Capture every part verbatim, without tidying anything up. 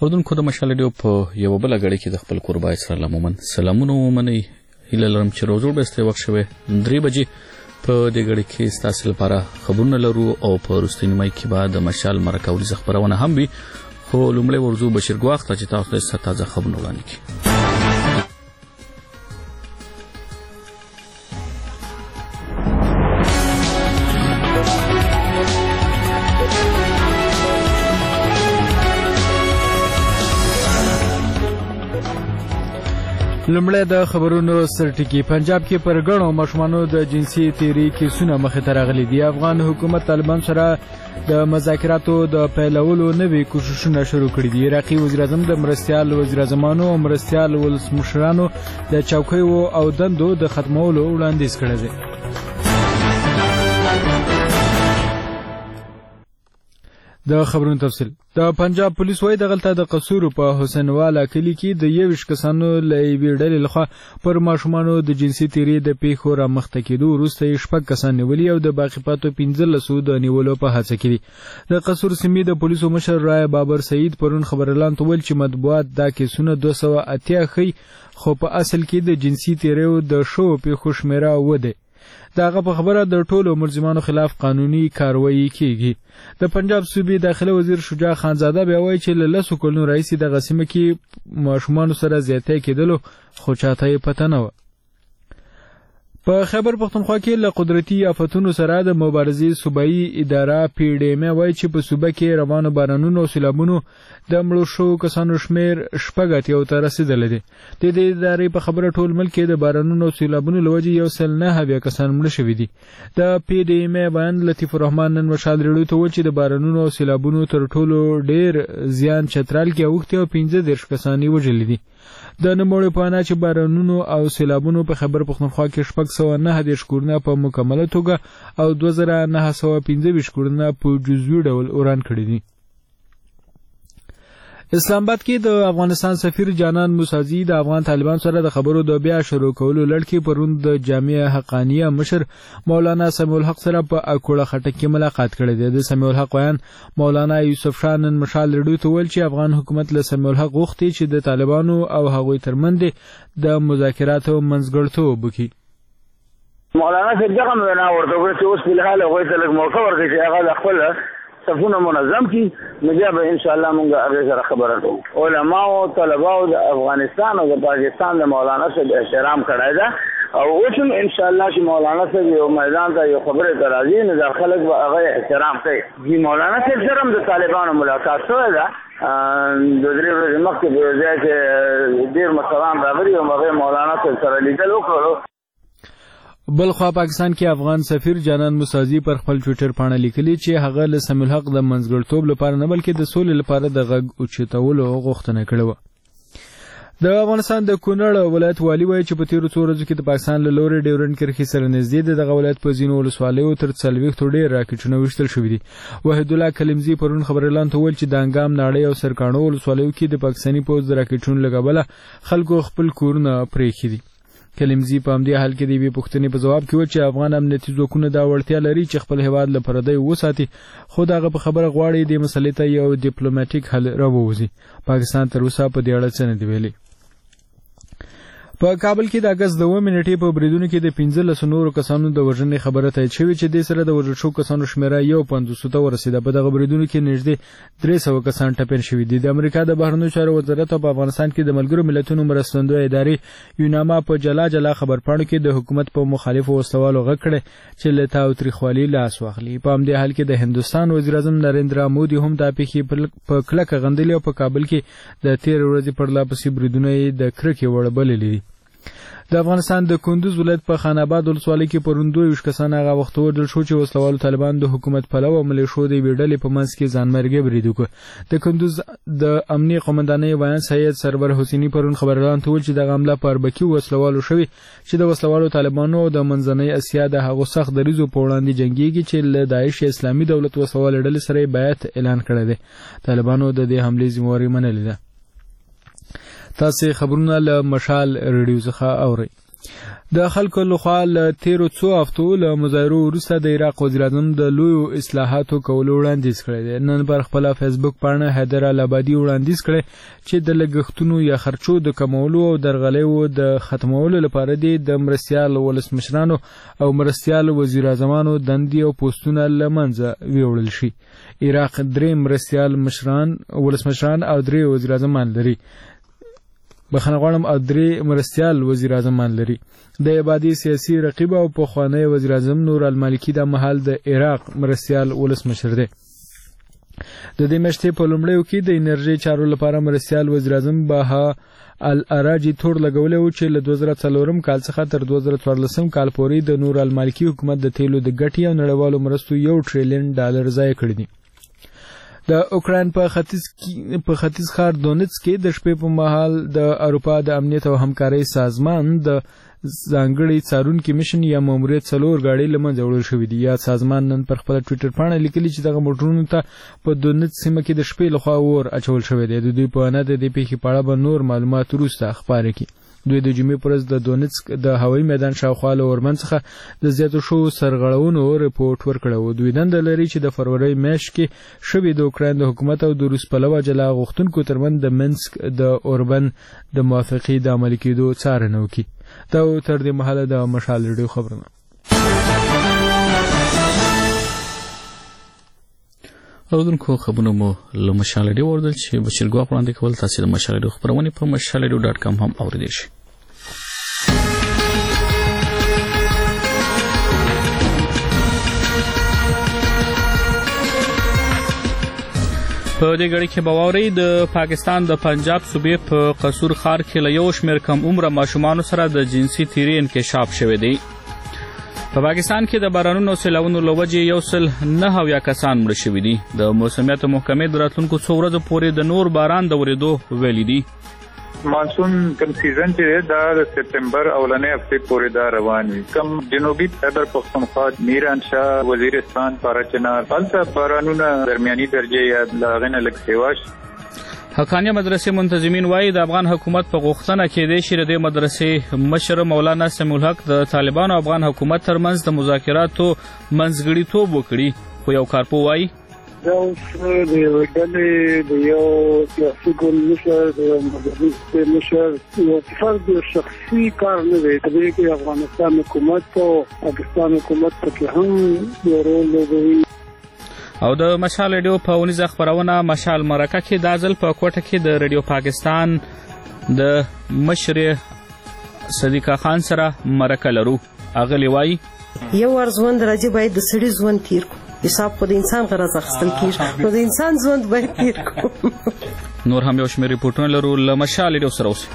اردوونکو د مشال ریډیو په یوه بله ګړۍ کې د خپل کوربای سره عموما سلامونه ومنئ. هیله لرم چې روز وروسته وخت شوی درې بجې په دې ګړۍ کې ستاسو لپاره خبرونه لرو او په وروستۍ نیمایي کې به د مشال مرکه ورځ خبرونه هم وي، خو لومړی ورځو بشیر ګواښ ته چې تاسو ته تازه خبرونه وړاندې کړي. لومړی د خبرونو سرټکی. پنجاب کې پر ګڼو ماشومانو د جنسي تیری کیسونه مخې ته راغلي دي. افغان حکومت طالبان سره د مذاکراتو د پیلولو نوي کوششونه شروع کړي دي. عراقي وزیراعظم د مرستیال وزیراعظمانو او مرستیال ولسمشرانو د چوکیو او دندو د ختمولو وړاندیز کړی دی. د خبرونو تفصیل. د پنجاب پولیس وايي دغلته د قصور په حسینوالا کلی کې د یویش کسانو له یوې ډلې لخوا پر ماشومانو د جنسي تیری د پیښو رامخته کېدو وروسته یې شپږ کسان نیولي او د باقي پاتو پنځلسو د نیولو په هڅه کې دي. د قصور سیمې د پولیسو مشر رای بابر سعید پرون خبرلاند وویل چې مطبوعات دا کیسونه دوه سوه اتیا ښیي، خو په اصل کې د جنسي تیریو د شوو پیښو شمیره اووه دی. د هغه په خبره د ټولو ملزمانو خلاف قانوني کاروایی کیږي. د پنجاب صوبې داخله وزیر شجاع خانزاده بیا وایي چې له لسو کلونو راهیسې دغه سیمه کې ماشومانو سره زیاتی کېدلو، خو چاته یې پته نه وه. په خیبر پښتونخوا کې له قدرتي آفتونو سره د مبارزې صوبایي اداره پی ډی ایم وایي چې په صوبه کې روانو بارانونو او سیلابونو د مړو شوو کسانو شمیر شپږ اتیاو ته رسېدلی دی. د دې ادارې په خبره ټول ملک کې د بارانونو او سیلابونو له وجې یو سل نهه اویا کسان مړه شوي دي. د پی ډی ایم بیان لطیف الرحمن نن مشال ریډیو ته وویل چې د بارانونو او سیلابونو تر ټولو ډېر زیان چترال کې اوښتې او پنځه دېرش کسان یې وژلي دي. د نوموړي په وینا چې بارانونو او سیلابونو په خیبر پښتونخوا کې شپږ سوه نهه دېرش کورونه په مکمله توګه او دوه زره نهه سوه پنځه ویشت کورونه په جزوي ډول وران کړي دي. اسلام آباد کې د افغانستان سفیر جانان موسازي د افغان طالبان سره د خبرو د بیا شروع کولو لړ کې پرون د جامعه حقانیه مشر مولانا سمیع الحق سره په اکوړه خټک کې ملاقات کړی دی. د سمیع الحق ویان مولانا یوسف شاه نن مشال ریډیو ته ویل چې افغان حکومت له سمیع الحق غوښتي چې د طالبانو او هغوی ترمنځ د مذاکراتو منځګړیتوب وکړي. مولانا صاحب دغه وینا ورته وکړه چې اوس فلحال هغوی ته لږ موقع ورکړي چې هغه د خپل صفونه منظم کی، نو بیا به ان شاء الله مونږ هغه سره خبره کوو. علما او طلباء د افغانستان او د پاکستان د مولانا صاحب احترام کړی ده او اوس هم ان شاء الله چې مولانا صاحب یو میدان ته یو خبره ته راځي نو د خلک به هغه احترام کوي. چې مولانا صاحب سره هم د طالبانو ملاقات شوی ده د درې ورځې مخکې په یو ځای کې ډېر مشران راغلي او هغې مولانا صاحب سره لیدل وکړلو. بل خوا پاکستان کې افغان سفیر جانان موسازي پر خپل ټویټر پاڼه لیکلي چې هغه له سمیع الحق د منځګړیتوب لپاره نه بلکې د سولې لپاره د غږ اوچتولو غوښتنه کړې وه. د افغانستان د کونړ ولایت والي وایي چې په تېرو څو ورځو کې د پاکستان له لورې ډیورنډ کرښې سره نږدې د دغه ولایت په ځینو ولسوالیو تر څلوېښتو ډېر راکټونه ویشتل شوي دي. وحید الله کلمزي پرون خبرلاند ته وویل چې د انګام، ناړۍ او سرکاڼو ولسوالیو کې د پاکستاني پوځ د راکټونو له کبله خلکو خپل کورونه پرېښي دي. کلمزي په همدې حال کې د یوې پوښتنې په ځواب کې وویل چې افغان امنیتي ځواکونه دا وړتیا لري چې خپل هېواد له پردیو وساتي، خو د هغه په خبره غواړي دې مسلې ته یو ډیپلوماټیک حل راووځي. پاکستان تر اوسه په دې اړه څه نه دي ویلي. په کابل کې د اګست د اووه نیټې په بریدونو کې د پنځلسو نورو کسانو د وژنې خبره تایید شوې چې دې سره د وژل شوو کسانو شمېره یو پنځوسو ته ورسېده. په دغه بریدونو کې نږدې درې سوه کسان ټپیان شوي دي. د امریکا د بهرنیو چارو وزارت په افغانستان کې د ملګرو ملتونو مرستندویه ادارې یوناما په جلا جلا خبرپاڼو کې د حکومت په مخالفو وسلوالو غږ کړی چې له تاوتریخوالي لاس واخلي. په همدې حال کې د هندوستان وزیراعظم نریندرا مودي هم دا پیښې په کلکه غندلې او په کابل کې د تېرې ورځې پرلهپسې بریدونه یې د کرکې وړ بللي دي. د افغانستان د کندوز ولایت په خان آباد ولسوالۍ کې پرون دوه ویشت کسان هغه وخت وژل شو چې وسلوالو طالبان د حکومت پلو او ملیشو د یوې ډلې په منځ کې ځانمرګي برید وکړ. د کندوز د امنیه قومندانۍ ویان سید سرور حسیني پرون خبرلاند ته وویل چې دغه حمله په اربکي وسلوالو شوې چې د وسلوالو طالبانو او د منځنۍ اسیا د هغو سخت دریځو په وړاندې جنګېږي چې له داعش اسلامي دولت وسلوالو ډلې سره یې بیعت اعلان کړی دی. طالبانو د دې حملې ذمهواري منلې ده. تاسې خبرونه له مشال ریډیو څخه اورئ. د خلکو لخوا له تیرو څو هفتو له مظاهرو وروسته د عراق وزیر اعظم د لویو اصلاحاتو کولو وړاندیز کړی دی. نن پر خپله فیسبوک پاڼه حیدر الابادي وړاندیز کړی چې د لګښتونو یا خرچو د کمولو او درغلیو د ختمولو لپاره دی د مرستیال ولسمشرانو او مرستیال وزیر اعظمانو دندې او پوستونه له منځه ویوړل شي. عراق درې مرستیال مشران ولسمشران او درې وزیر اعظمان لري. بخښنه غواړم او درې مرستیال وزیر اعظمان لري. د عبادي سیاسي رقیب او پخوانی وزیر اعظم نور المالکي دا مهال د عراق مرستیال ولسمشر دی. د دې میاشتې په لومړیو کې د انرژي چارو لپاره مرستیال وزیر اعظم بها الاراجي تور لګولی و چې له دوه زره څلورم کال څخه تر دوه زره څوارلسم کال پورې د نور المالکي حکومت د تیلو د ګټې او نړیوالو مرستو یو ټریلیون ډالر ضایع کړي دي. د اوکراین په ختیځ په ختیځ ښار دونیتس کې د شپې په مهال د اروپا د امنیت او همکارۍ سازمان د ځانګړي څارونکي مشن یا ماموریت څلور ګاډۍ له منځه وړل شوي دي. یا سازمان نن پر خپله ټویټر پاڼه لیکلي چې دغه موټرونو ته په دونیتس سیمه کې د شپې لخوا اور اچول شوی دی. د دوی په وینا د دې پیښې په اړه به نور معلومات وروسته خپاره کړي. دوی د جمعې په ورځ د دونیتسک د هوایي میدان شاوخوا له اوربند څخه د زیاتو شوو سرغړونو رپورټ ورکړی و. دوی دنده لري چې د فروری میاشت کې شوي د اوکراین د حکومت او د روس پلوه جلا غوښتونکو ترمنځ د منسک د اوربند د موافقې د عملي کېدو څارنه وکړي. دا تر دې مهاله د مشال ریډیو خبرونه. اورېدونکو خبرونه مو له مشال ریډیو واورېدل چې بشیرګاه وړاندې کول تاسې د مشال ریډیو خپرونې په مشال ریډیو ډاټ کام هم اورېدلی شئ. په دې غړي کې به واورئ د پاکستان د پنجاب صوبې په قصور ښار کې له یو شمېر کم عمره ماشومانو سره د جنسي تیري انکشاف شوی دی. په پاکستان کې د بارانونو او سیلاونو له وجې یو سل نهه اویا کسان مړه شوي دي. د موسمیاتو محکمې د راتلونکو څو ورځو پورې د نور باران د ورېدو ویلي دي. مانسون کم سیزن چې دا د سپتمبر اولنې هفتې پورې دا روان وي. کم جنوبي خیبر پختونخوا، میرانشاه، وزیرستان، پاراچنار هلته بارانونه درمیاني درجې یا له هغې نه لږ سیوا شي. حقانیه مدرسې منتظمین وایي د افغان حکومت په غوښتنه کېدی شي د دې مدرسې مشر مولانا سمیع الحق د طالبانو او افغان حکومت ترمنځ د مذاکراتو منځګړیتوب وکړي. خو یو کارپو وایي دا اوس د یوې ډلې د یو سیاسي ګوند مشر د یو مدرس مشر یو فرد شخصي کار نه دی. په دې کې افغانستان حکومت او پاکستان حکومت پکې هم یو رول لوبوي. او د مشال ریډیو په اونیزه خپرونه مشال مرکه کې دا ځل په کوټه کې د ریډیو پاکستان د مشر صدیقه خان سره مرکه لرو. اغلی وایي یو ورځوند راځي باید د سړي ژوند تیر کړو. حساب خو د انسان غرض اخیستل کېږي، نو د انسان ژوند باید تیر کړو. نور هم یو شمېر ریپورټونه لرو. له مشال ریډیو سره اوسئ.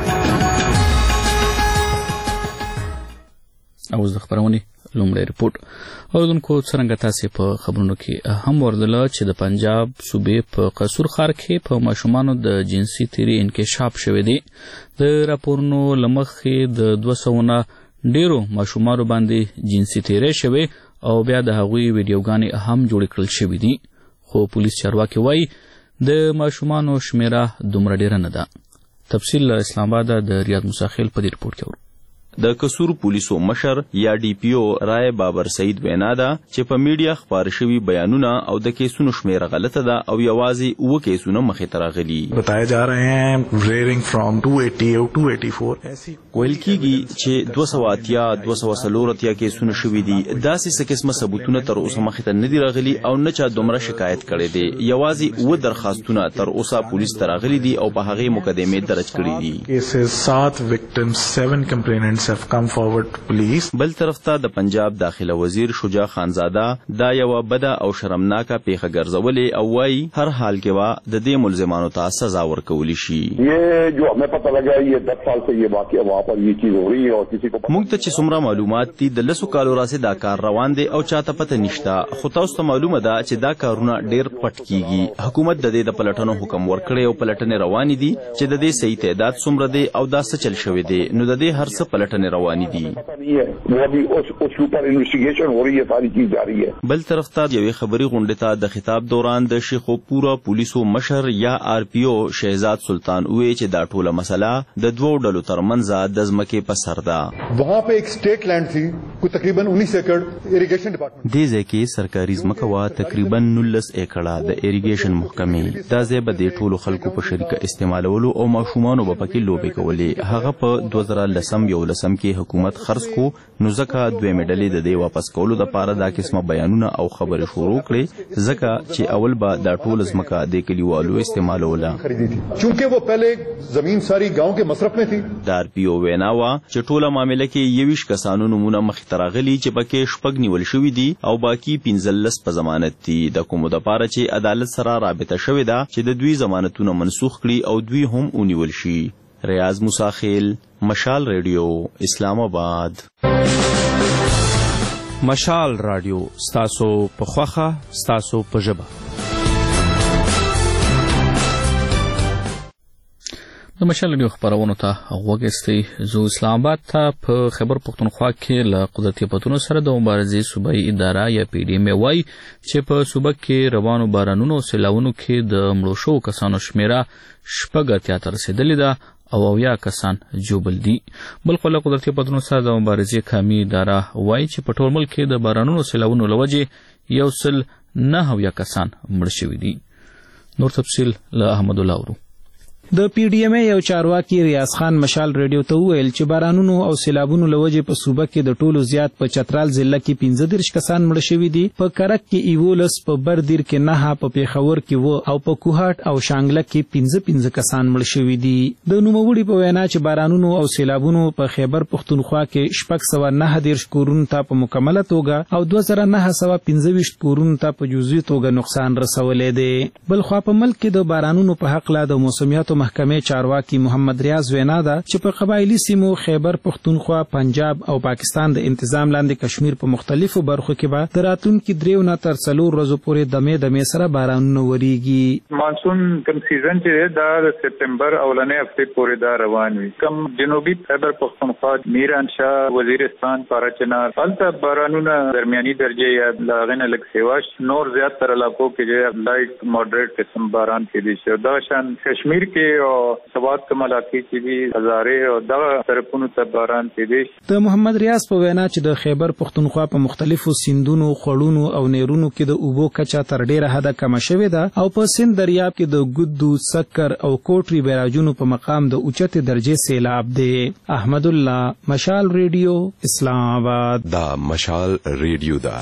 اوس د خپرونې لومړی ریپورټ. اورېدونکو څرنګه تاسې په خبرونو کې هم واورېدله چې د پنجاب صوبې په قصور ښار کې په ماشومانو د جنسي تیري انکشاف شوی دی. د راپورونو له مخې د دوه سوه نه ډېرو ماشومانو باندې جنسي تیری شوی او بیا د هغوی ویډیوګانې هم جوړې کړل شوي دي. خو پولیس چارواکي وایي د ماشومانو شمېره دومره ډېره نه ده. تفصیل له اسلام آباده د ریاض موسی خیل په دې ریپورټ کې اورو. د قصور پولیسو مشر یا ډي پی او رای بابر سعید وینا ده چې په میډیا خپاره شوي بیانونه او د کیسونو شمیره غلطه ده او یوازې اوه کیسونه مخې ته راغلي. بتایا جا رہے ہیں ریرنگ فرام دو سو اسی او دو سو چوراسي. ویل کېږي چې دوه سوه اتیا دوه سوه څلور اتیا کیسونه شوي دي. داسې څه قسمه ثبوتونه تر اوسه مخې ته نه دي راغلي او نه چا دومره شکایت کړی دی. یوازې اوه درخواستونه تر اوسه پولیس ته راغلي دي او په هغې مقدمې درج کړي دي. کیسز سات وکټمز سیون کمپلیننټس have come forward police. بل طرف ته د پنجاب داخله وزیر شجاع خانزاده دا یو بده او شرمناکه پیښه ګرځولې او وايي هر حال کې وا د دې ملزمانو ته سزا ورکول شي. یہ جو ہمیں پتہ لگا یہ دس سال سے یہ واقعہ وہاں پر یہ چیز ہو رہی ہے اور کسی کو موږ ته چې څومره معلومات دي د لسو کالو راځي دا کار روان دی او چاته پته نشته. خو تاسو ته معلومه ده چې دا کارونه ډیر پټ کیږي. حکومت د دې د پلټنو حکم ورکړي او پلټنې روانې دي چې د دې صحیح تعداد څومره دی او دا څه چل شوی دی. نو د دې هر څه پلټنه پلټنې روانې دي. वो अभी उस उसके ऊपर इन्वेस्टिगेशन हो रही है, सारी चीज जारी है. बल तरफ ته یوې خبري غونډې ته د خطاب دوران د شیخوپورا پولیسو مشر یا آر پی او شهزاد سلطان وی چې دا ټوله مسله د دوو ډلو ترمنځ د ځمکې په سر ده. वहां पे एक स्टेट लैंड थी कोई तकरीबन उन्नीस एकड़ इरिगेशन डिपार्टमेंट. دې ځای کې سرکاري ځمکه وا تقریبا نولس ایکړه د اریګیشن محکمې. دا ځای به د ټولو خلکو په شریکه استعمالولو او ماشومانو به پکې لوبې کولې. هغه په دوه زره لسم یو لسم کې حکومت خرڅ کو نو ځکه دوی مډلې د دې واپس کولو لپاره دا قسمه بیانونه او خبرې شروع کړې ځکه چې اول به دا ټول ځمکه د کلیوالو استعمالوله چونکه وہ پہلے زمین ساری گاؤں کے مصرف میں تھی. د آر پی او وینا وا چې ټوله معاملې کې یویش کسانو نمونه مخې ته راغلي چې پکې شپږ نیول شوي دي او باقي پنځلس په ضمانت دي. د کومو دپاره چې عدالت سره رابطه شوې ده چې د دوی ضمانتونه منسوخ کړي او دوی هم ونیول شي. ریاض مساخیل، مشال ریډیو، اسلام آباد. مشال رادیو ستاسو په خوخه ستاسو په ژبه. د مشال رادیو خبرونو ته غوږ زو اسلام آباد ته په خیبر پختونخوا کې له قدرتي پتونو سره د مبارزې صوبایي اداره یا پی ډی ایم وای چې په صوبه کې روانو بارانونو او سیلاونو کې د مړو شوو کسانو شمیره شپږ اتیا ته رسېدلې ده او اویا کسان جوبل دي. بل خو له قدرتي پتونو سره د مبارزې قومي اداره وای چې په ټول ملک کې د بارانونو سیلاونو له وجې یو سل نه اویا کسان مړه شوي دي. نور تفصیل له احمد الله ورو. د پی ډی ایم یو چارواکي ریاض خان مشال ریډیو ته وویل چې بارانونو او سیلابونو لوجې په صوبه کې د ټولو زیات په چترال ضلع کې پنځه دېرش کسان مړه شوي دي، په کرک کې یولس، په بردیر کې نهه، په پیښور کې و او په کوهاټ او شانګله کې پنځه پنځه کسان مړه شوي دي. د نوموړي په وینا چې بارانونو او سیلابونو په خیبر پختونخوا کې شپږ سوه نهه دېرش کورونو ته په مکمله توګه او دوه زره نهه سوه پنځه ویشت کورونو ته په جزوي توګه نقصان رسولی دی. بل خوا په ملک کې د بارانونو په هکله د موسمیاتو محکمې چارواکي محمد ریاض وینا ده چې په قبایلی سیمو خیبر پختونخوا، پنجاب او پاکستان د انتظام لاندې کشمیر په مختلفو برخو کې به د راتلونکي دریو نه تر څلور ورځو پورې دمې دمې سره بارانونه وریږي. مانسون کم سیزن چې دا د سپتمبر اولنې هفتې پورې دا روان وي. کم جنوبي خیبر پختونخوا، میرانشاه، وزیرستان، پاراچنار هلته بارانونه درمیاني درجه یا له هغې نه لږ سیوا نور زیات تر علاقو کې چې لایټ ماډریټ قسم باران کېدی شي. دا شان کشمیر کې او سواد کوم علاقې کې دي هزارې او دغه طرفونو ته باران کېدی شي. د محمد ریاض په وینا چې د خیبر پختونخوا په مختلفو سیندونو، خړونو او نیرونو کې د اوبو کچه تر ډیره حده کمه شوې ده او په سند دریاب کې د ګدو، سکر او کوټري بیراجونو په مقام د اوچتې درجې سیلاب دی. احمد الله، مشال ریډیو، اسلام آباد. دا مشال ریډیو ده.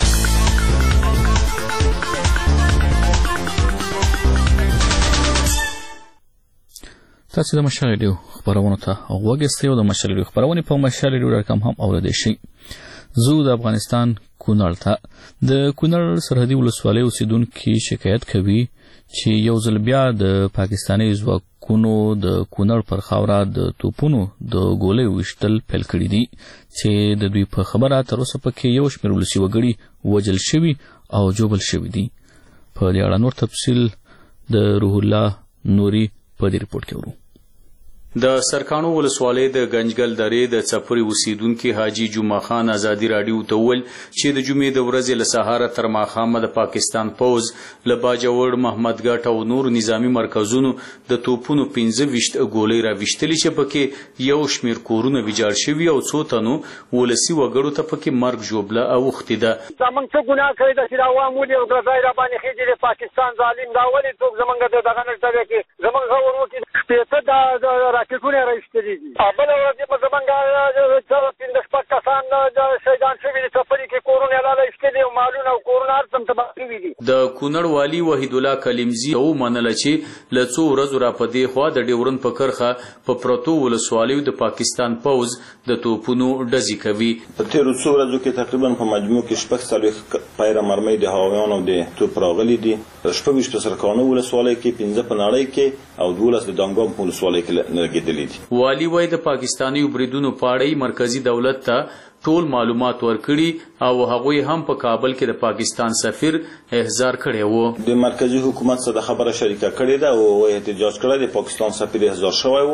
تاسو د مشال ریډیو خبرونو ته غوږ استئ او د مشال ریډیو خبرونه په مشال ریډیو ډاټ کام هم اوریدئ شئ. زه د افغانستان کونړ ته د کونړ سرحدي ولسوالۍ اوسیدونکي شکایت کوي چې یو ځل بیا د پاکستاني ځواکونو د کونړ پر خاوره د توپونو د ګولۍ ویشتل پیل کړي دي چې د دوی په خبره تر اوسه پکې یو شمېر ولسي وګړي وژل شوي او جوبل شوي دي. په دې اړه نور تفصیل د روح الله نوري په دې رپورټ کې ورو. د سرکانو ولسوالۍ د گنجګل درې د څپري اوسیدونکي حاجی جمعه خان ازادي راډیو ته وویل چې د جمعې د ورځې له سهاره تر ماښامه د پاکستان پوځ له باجوړ، محمدګټ او نور نظامی مرکزونو د توپونو پنځه ویشت ګولۍ راویشتلې چې پکې یو شمېر کورونه ویجاړ شوي او څو تنو ولسي وګړو ته پکې مرګ ژوبله اوښتې ده. زموږ څه ګناه کړې ده چې عوام ولې او ګرځای را باندې خېږي د پاکستان ظالم دا ولې څوک زموږ د دغه نشته کې زموږ غور وکړي شپېته د راکټونه راایستلي دي. بله ورځ به زموږ پنځه شپږ کسان شهیدان شوي دي، څپري کې کورونه یې لاله ایستلي او مالونه او کورونه هر څه تباه شوي دي. د کونړ والي وحید الله کلیمزي ومنله چې له څو ورځو را په دې خوا د ډیورند په کرښه په پرتو ولسوالیو د پاکستان پوځ د توپونو ډزې کوي. په تېرو څو ورځو کې تقریبا په مجموع کې شپږ څلوېښت پیره مرمۍ د هغویانو د توپ راغلي دي. شپږ ویشت په سرکانو ولسوالۍ کې، پنځه په نړۍ کې او دولس د دانګام په ولسوالۍ کې لګېدلي دي. والی وای د پاکستاني بریدونو پاړی مرکزی دولت ته ټول معلومات ورکړي او هغوی هم په کابل کې د پاکستان سفیر احضار کړی وو. د مرکزی حکومت سره خبره شریکه کړې ده او احتجاج کړی د پاکستان سفیر احضار شوی وو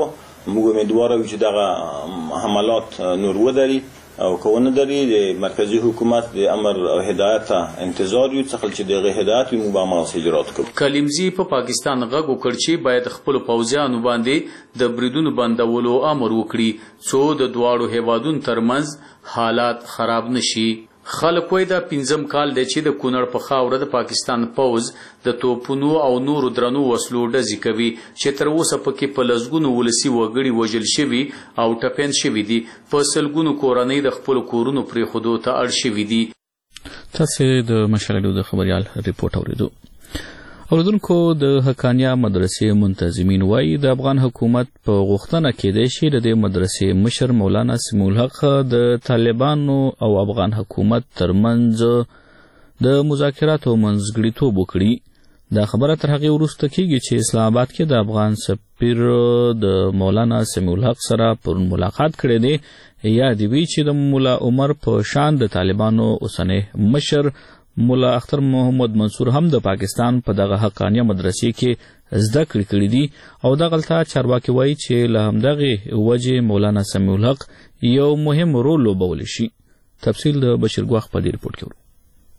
موږ امیدوار یو چې دغه حملات نور ودري او کونه دري د مرکزی حکومت د امر او هدایت انتظار یو څخه چې دغه هدایت موږ به عمل اجرات کوو. کلیمزی په پاکستان غږ وکړ چې باید خپل پوځیانو باندې د بریدونو بندولو امر وکړي څو د دواړو هیوادونو ترمنځ حالات خراب نشي. خلک وایي دا پنځم کال دی چې د کونړ په خاوره د پاکستان پوځ د توپونو او نورو درنو وسلو ډزې کوي چې تر اوسه پکې په لسګونو ولسي وګړي وژل شوي او ټپیان شوي دي. په سلګونو کورنۍ د خپلو کورونو پرېښودو ته اړ شوي دي. تاسې د مشال راډیو د خبریال ریپورټ اوریدو. اوریدونکو د حقانیه مدرسې منتظمین وایي د افغان حکومت په غوښتنه کېدای شي د دې مدرسې مشر مولانا سمیع الحق د طالبانو او افغان حکومت ترمنځ د مذاکراتو منځګړیتوب وکړي. دا خبره تر هغې وروسته کېږي چې اسلام آباد کې د افغان سفیر د مولانا سمیع الحق سره پرون ملاقات کړی دی. یاد وي چې د مولا عمر په شان د طالبانو اوسنی مشر مولا اختر محمد منصور هم د پاکستان په دغه حقانیه مدرسې کې زده کړې کړې دي او دغلته چارواکي وایي چې له همدغې وجې مولانا سمیع الحق یو مهم رول لوبولی شي. تفصیل د بشیر ګواخ په دې ریپورټ کې ورو.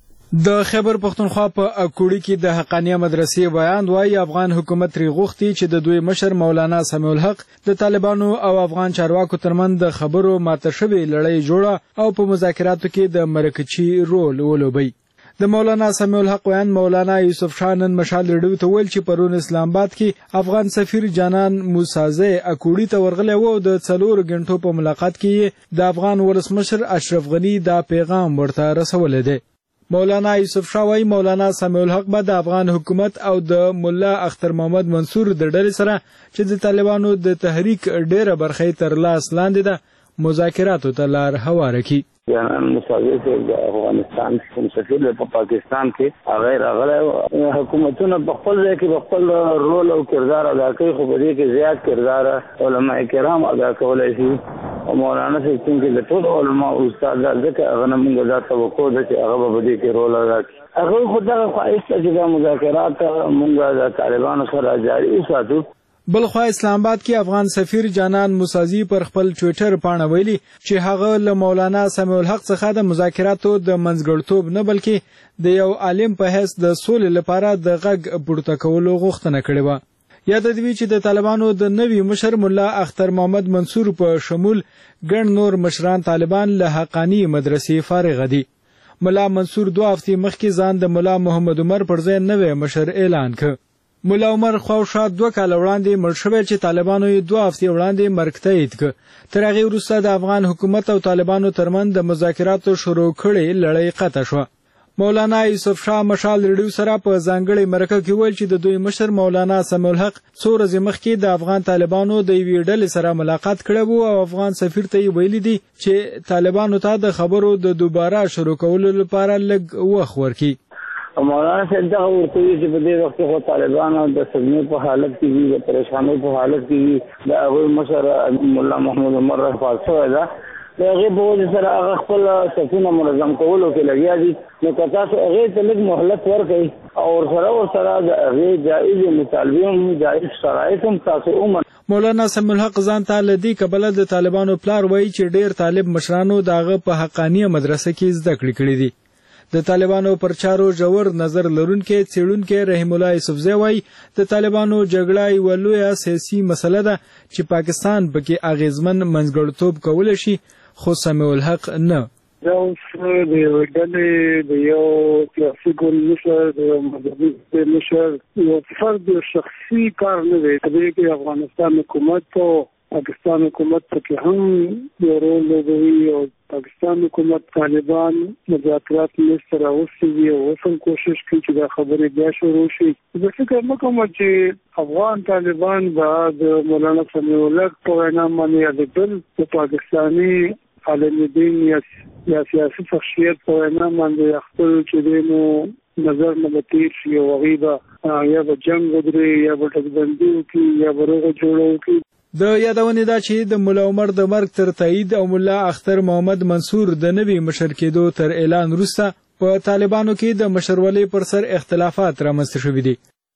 د خیبر پختونخوا په اکوړي کې د حقانیه مدرسې بیان وایي افغان حکومت ترې غوښتي چې د دوی مشر مولانا سمیع الحق د طالبانو او افغان چارواکو ترمنځ د خبرو ماته شوې لړۍ جوړه او په مذاکراتو کې د مرکچي رول ولوبوي. د مولانا سمیع الحق ویان مولانا یوسف شاه نن مشال ریډیو ته ویل چې پرون اسلام آباد کې افغان سفیر جانان موسازی اکوړي ته ورغلی و او د څلورو غنټو په ملاقات کې د افغان ولسمشر اشرف غني دا پیغام ورته رسولی دی. مولانا یوسف شاه وایي مولانا سمیع الحق به د افغان حکومت او د ملا اختر محمد منصور د ډلې سره چې د طالبانو د تحریک ډیره برخه تر لاس لاندې ده مذاکراتو ته لار هواره کړي. جانان مساوي د افغانستان کوم سفیر په پاکستان کې هغه راغلی حکومتونه په خپل ځای کې خپل رول او کردار ادا کوي خو په دې کې زیات کردار علما کرام ادا کولای شي او مولانا صاحب څنګه د ټول علما او استاد ځکه هغه موږ دا توقع ده چې هغه په دې کې رول ادا کوي. هغه خدای خواهش ته چې دا مذاکرات موږ د طالبانو سره جاري وساتو. بلخوا اسلام آباد کې افغان سفیر جانان موسازی پر خپل ټوئیټر پاڼه ویلي چې هغه له مولانا سمیع الحق څخه د مذاکراتو د منځګړیتوب نه بلکې د یو عالم په حیث د سولې لپاره د غږ پورته کولو غوښتنه کړې وه. یاد دی چې د طالبانو د نوي مشر مولا اختر محمد منصور په شمول ګڼ نور مشران طالبان له حقانی مدرسې فارغ دي. مولا منصور دوه هفتې مخکې ځان د مولا محمد عمر پر ځای نوی مشر اعلان کړ. مولا عمر خواوشا دوه کاله وړاندې مړ شوی چې طالبانو یې دوه هفتې وړاندې مرګ تایید کړ. تر هغې وروسته د افغان حکومت او طالبانو ترمنځ د مذاکراتو شروع کړې لړۍ قطع شوه. مولانا یوسف شاه مشال ریډیو سره په ځانګړې مرکه کې ویل چې د دوی مشر مولانا سمیع الحق څو ورځې مخکې د افغان طالبانو د یوې ډلې سره ملاقات کړی و او افغان سفیر ته یې ویلي دي چې طالبانو ته د خبرو د دوباره شروع کولو لپاره لږ وخت ورکړي. مولانا صاحب دا ورته وی چې په دې وخت کې طالبانو د صدمې په حالت کې وي د پریشانۍ په حالت کې وي د هغوی مشر مولا محمد عمر رفاع شوی ده د هغې په وجه سره هغه خپل صفونه منظم کولو کې لګیا دي نو که تاسو هغې ته لږ مهلت ورکړئ او ورسره ورسره د هغې جایزې مطالبې هم جایز شرایط هم تاسو ومنئ. مولانا سمیع الحق ځان ته له دې کبله د طالبانو پلار وایي چې ډېر طالب مشرانو د هغه په حقانیه مدرسه کې زده کړې کړي دي. د طالبانو پر چارو ژور نظر لرونکي څېړونکي رحیم الله یوسفزی وایي د طالبانو جګړه یوه لویه سیاسي مسله ده چې پاکستان پکې اغیزمن منځګړیتوب کولی شي خو سمیع الحق نه. دا اوس د یوې ډلې د یو سیاسي ګوند مشر د یو مذهبي مشر یو فرد شخصي کار نه دی. په دې کې افغانستان حکومت او پاکستان حکومت پکې هم یو رول لوبوي او پاکستان حکومت طالبان مذاکرات مصر راوستي او اوس هم کوشش کوي چې دا خبرې بیا شروع شي. زه فکر نه کوم چې افغان طالبان به د مولانا سمیع الحق په وینا باندې یادېدل د پاکستاني عالم دین یا سیاسي شخصیت په وینا باندې خپل چې دی نو نظر نه به تیر شي او هغوی به یا به جنګ ودرې یا به ټکبندي وکړي یا به روغه جوړه وکړي. د یادونې دا چې د مولا عمر د مرګ تر تایید او مولا اختر محمد منصور د نوي مشر کېدو تر اعلان وروسته په طالبانو کې د مشرولۍ پر سر اختلافات رامنځته شوي دي.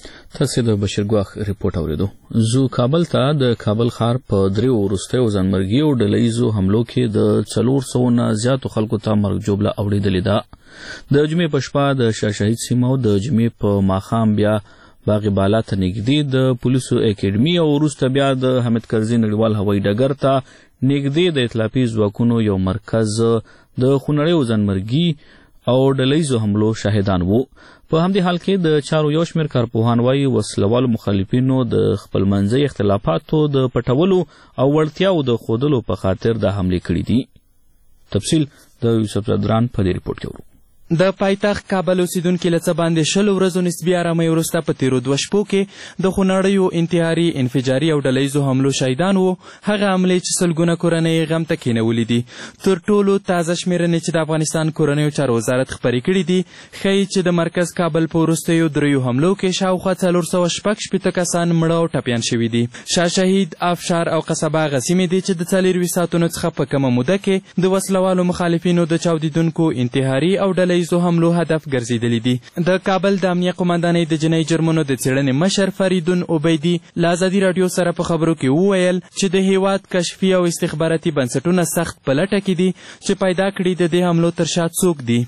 تاسو د بشیر ګواخ ریپورت اوریدو. زو کابل ته د کابل ښار په دریو وروستیو ځانمرګي او ډلهییزو حملو کې د څلور سوو نه زیاتو خلکو ته مرګ ژوبله اوریدلې ده. د جمعې په شپه د شاه شهید سیمه او د جمعې په ماښام بیا باغ بالا ته نږدې د پولیسو اکیډمي او وروسته بیا د حامد کرزي نړیوال هوایي ډګر ته نږدې د اطلافي ځواکونو یو مرکز د خونړیو ځانمرګي او ډلهییزو حملو شاهدان وو. په همدې حال کې د چارو یو شمېر کارپوهان وایي وسلوالو مخالفینو د خپلمنځي اختلافاتو د پټولو او وړتیاو د ښودلو په خاطر دا حملې کړي دي. تفصیل د یوسف زدران په دې ریپورټ کې ورو. د پایتخت کابل اوسیدونکي له څه باندې شل ورځو نسبي ارامۍ وروسته په تېرو دوه شپو کې د خونړیو انتحاري انفجاري او ډلهییزو حملو شهیدان وو. هغه حملې چې سلګونه کورنۍ یې غم ته کېنولي دي. تر ټولو تازه شمېرنې چې د افغانستان کورنیو چارو وزارت خپرې کړي دي ښیي چې د مرکز کابل په وروستیو دریو حملو کې شاوخوا څلور سوه شپږ شپېته کسان مړه او ټپیان شوي دي. شاه شهید، افشار او قصبه هغه سیمې دي چې د څلېرویشت ساعتونو څخه په کمه موده کې د وسلوالو مخالفینو د چاودیدونکو انتحاري او ډلهییزو حملو هدف ګرځېدلي دي. د کابل د امنیه قمندانۍ د جنایي جرمونو د څېړنې مشر فریدون عبیدي له ازادي راډیو سره په خبرو کې وویل چې د هیواد کشفي او استخباراتي بنسټونه سخت په لټه کې دي چې پیدا کړي د دې حملو تر شا څوک دي.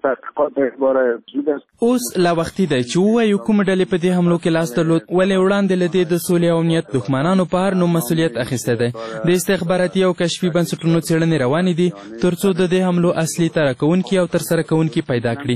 اوس لا وختي دی چې ووایو کومې ډلې په دې حملو کې لاس درلود، ولې وړاندې له دې د سولې او امنیت دښمنانو په هر نوم مسؤلیت اخیستی دی. د استخباراتي او کشفي بنسټونو څېړنې روانې دي تر څو د دې حملو اصلي تره کوونکي او ترسره کوونکي پیدا کړي.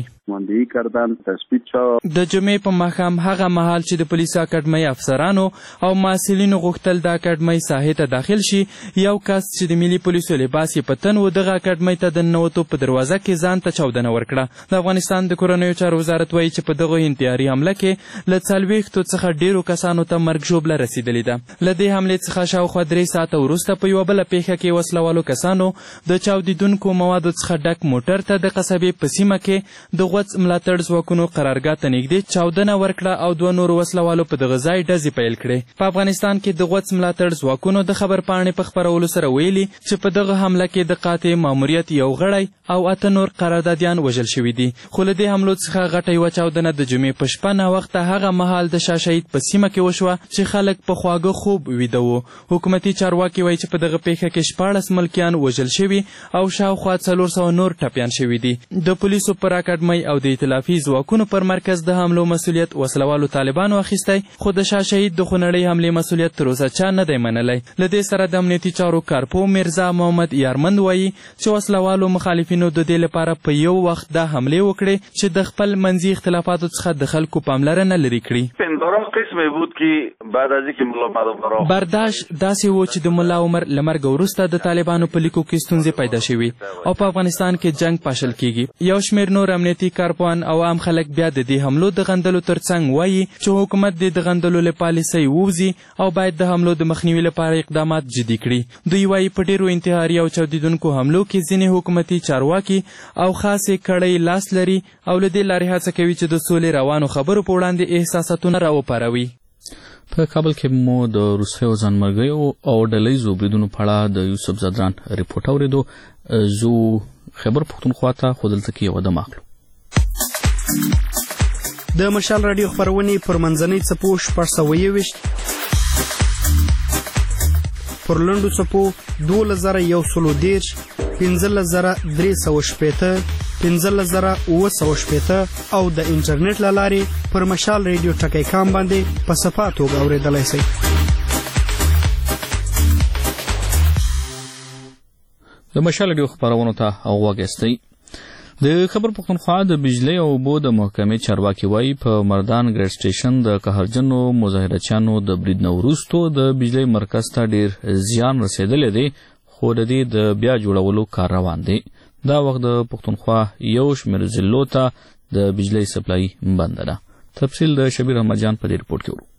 د جمعې په ماښام هغه مهال چې د پولیسو اکاډمۍ افسرانو او محصلینو غوښتل د اکاډمۍ ساحې ته داخل شي، یو کس چې د ملي پولیسو لباس یې په تن و دغه اکاډمۍ ته د ننوتو په دروازه کې ځان ته چاودنه ورکړه. د افغانستان د کورنیو چارو وزارت وایي چې په دغه انتحاري حمله کې له څلوېښتو څخه ډېرو کسانو ته مرګ ژوبله رسېدلې ده. له دې حملې څخه شاوخوا درې ساعته وروسته په یوه بله پیښه کې وسلوالو کسانو د چاودېدونکو موادو څخه ډک موټر ته د قصبې په سیمه کې د غوڅ ملاتړ ځواکونو قرارګاه ته نږدې چاودنه ورکړه او دوه نورو وسلوالو په دغه ځای ډزې پیل کړې. په افغانستان کې د غوڅ ملاتړ ځواکونو د خبرپاڼې په خپرولو سره ویلي چې په دغه حمله کې د قاطع ماموریت یو غړی او اته نور قراردادیان وژل شوي دي. خو له دې حملو څخه غټه یوه چاودنه د جمعې په شپه ناوخته هغه مهال د شاه شهید په سیمه کې وشوه چې خلک په خواږه خوب ویده وو. حکومتي چارواکي وایي چې په دغه پیښه کې شپاړس ملکیان وژل شوي او شاوخوا څلور سوه نور ټپیان شوي دي. د پولیسو پر اکاډمۍ او د ائتلافي ځواکونو پر مرکز د حملو مسؤلیت وسلوالو طالبانو اخیستی، خو د شاه شهید د خونړۍ حملې مسؤلیت تر اوسه چا نه دی منلی. له دې سره د امنیتي چارو کارپو میرزا محمد یارمند وایي چې وسلوالو مخالفینو د دې لپاره په یو وخت دا حملې وکړې چې د خپل منځي اختلافاتو څخه د خلکو پاملرنه لرې کړي. برداشت داسې و چې د ملا عمر له مرګه وروسته د طالبانو په لیکو کې ستونزې پیدا شوي او په افغانستان کې جنګ پاشل کیږي. یو شمېر نور امنیتي کارپوهان او عام خلک بیا د دې حملو د غندلو ترڅنګ وایي چې حکومت دې د غندلو له پالیسۍ ووځي او باید د حملو د مخنیوي لپاره اقدامات جدي کړي. دوی وایي په ډېرو انتحاري او چاودېدونکو حملو کې ځینې حکومتي چارواکي او خاصې کړۍ لاس لري او له دې لارې هڅه کوي چې د سولې روانو خبرو په وړاندې احساساتونه راوپاروي. په کابل کې مو د روسیو ځانمرګیو او ډلهییزو بریدونو په اړه د یوسف زدران ریپورټ اوریدو. زه خبر پښتونخوا ته خو دلته کې یوه دمه اخلو. د مشال راډیو خپرونې پر منځنۍ څپو شپږ سوه یوویشت، پر لنډو څپو دولس زره یو سل او دېرش، پنځلس زره درې سوه شپېته، پنځلس زره اووه سوه شپېته او د انټرنیټ له لارې پر مشال ریډیو ټکی کام باندې په صفا توګه اورېدلی شئ. د مشال ریډیو خپرونو ته غوږ یاستئ. د خبر پښتونخوا د بجلی او اوبو د محکمې چارواکي وایي په مردان ګریډ سټیشن د قهرجنو مظاهرچیانو د برید نه وروستو د بجلی مرکز ته ډېر زیان رسېدلی دی، خو د دې د بیا جوړولو کار روان دی. دا وخت د پښتونخوا یو شمېر ضلعو ته د بجلی سپلای بنده ده. تفصیل د شبیر احمد جان په دې ریپورټ کې ورو.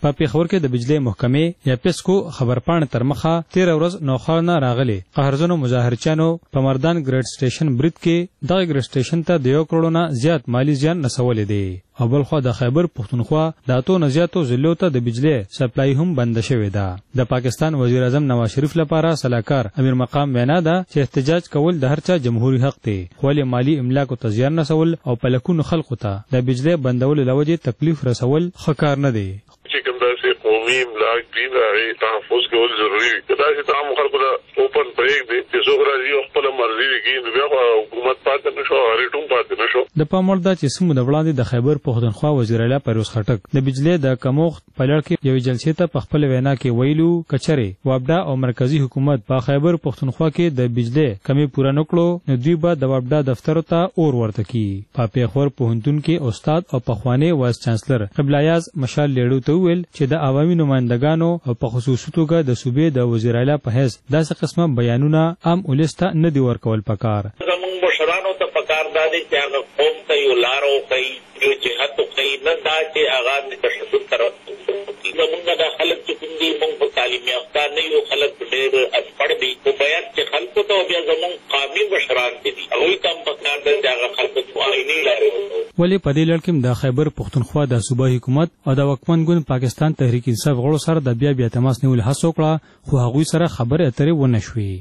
په پیښور کې د بجلی محکمې یا پیسکو خبرپاڼه تر مخه تیر ورځ نوخانه راغلي قهرجنو مظاهرچیانو په مردان ګریډ سټیشن برید کې دغه ګریډ سټیشن ته د یو کروڑ نه زیات مالی زیان رسولی دی او بلخوا د خیبر پښتونخوا د اتو نه زیاتو ضلعو ته د بجلی سپلای هم بند شوې ده د پاکستان وزیر اعظم نواز شریف لپاره سلاکار امیر مقام وینا ده چې احتجاج کول د هر چا جمهوریت حق دی خو له مالی املاک او زیان رسول او په لکونو خلکو ته د بجلی بندول لوجه تکلیف رسول خکار نه دی چې کوم داسې قومي املاک دي د هغې تحفظ کول ضروري وي که داسې تعام خلکو ته اوپن پرېږدي چې څوک راځي او خپله مرضي وکړي نو بیا خو حکومت پاتې نه شو او ریټ هم پاتې نه شو د پام وړ ده چې څه موده وړاندې د خیبر پښتونخوا وزیر اعلی پرویز خټک د بجلی د کمښت په لړ کې یوې جلسې ته په خپله وینا کې ویلو که چرې وابډا او مرکزي حکومت په خیبر پښتونخوا کې د بجلی کمې پوره نه کړو نو دوی به د وابډا دفترو ته اور ورته کړي په پیښور پوهنتون کې استاد او پخوانی وایس چانسلر قبلایاز مشال لیړو ته وویل چې د عوامي نمایندګانو او په خصوصي توګه د صوبې د وزیر اعلی په حیث داسې قسمه بیانونه عام ولس ته نه دي ورکول پکار زموږ مشرانو ته پکار دا دی چې هغه قوم ته یو لار وښیي یو جهت وښیي نه دا چې هغه د تشدد طرف زموږ دا خلک چې کوم دي موږ په تعلیم یافته نه یو خلک ډېر انپړ دي خو باید چې خلکو ته بیا زموږ قومي مشران چې دي هغوی ته هم پکار دی چې هغه خلکو ته آئیني لارې وښیي ولې په دې لړ کې د خیبر پښتونخوا د صوبایي حکومت او د واکمن ګوند پاکستان تحریک انصاف غړو سره د بیا بیا تماس نیول هڅه وکړه خو هغوی سره خبرې اترې ونه شوې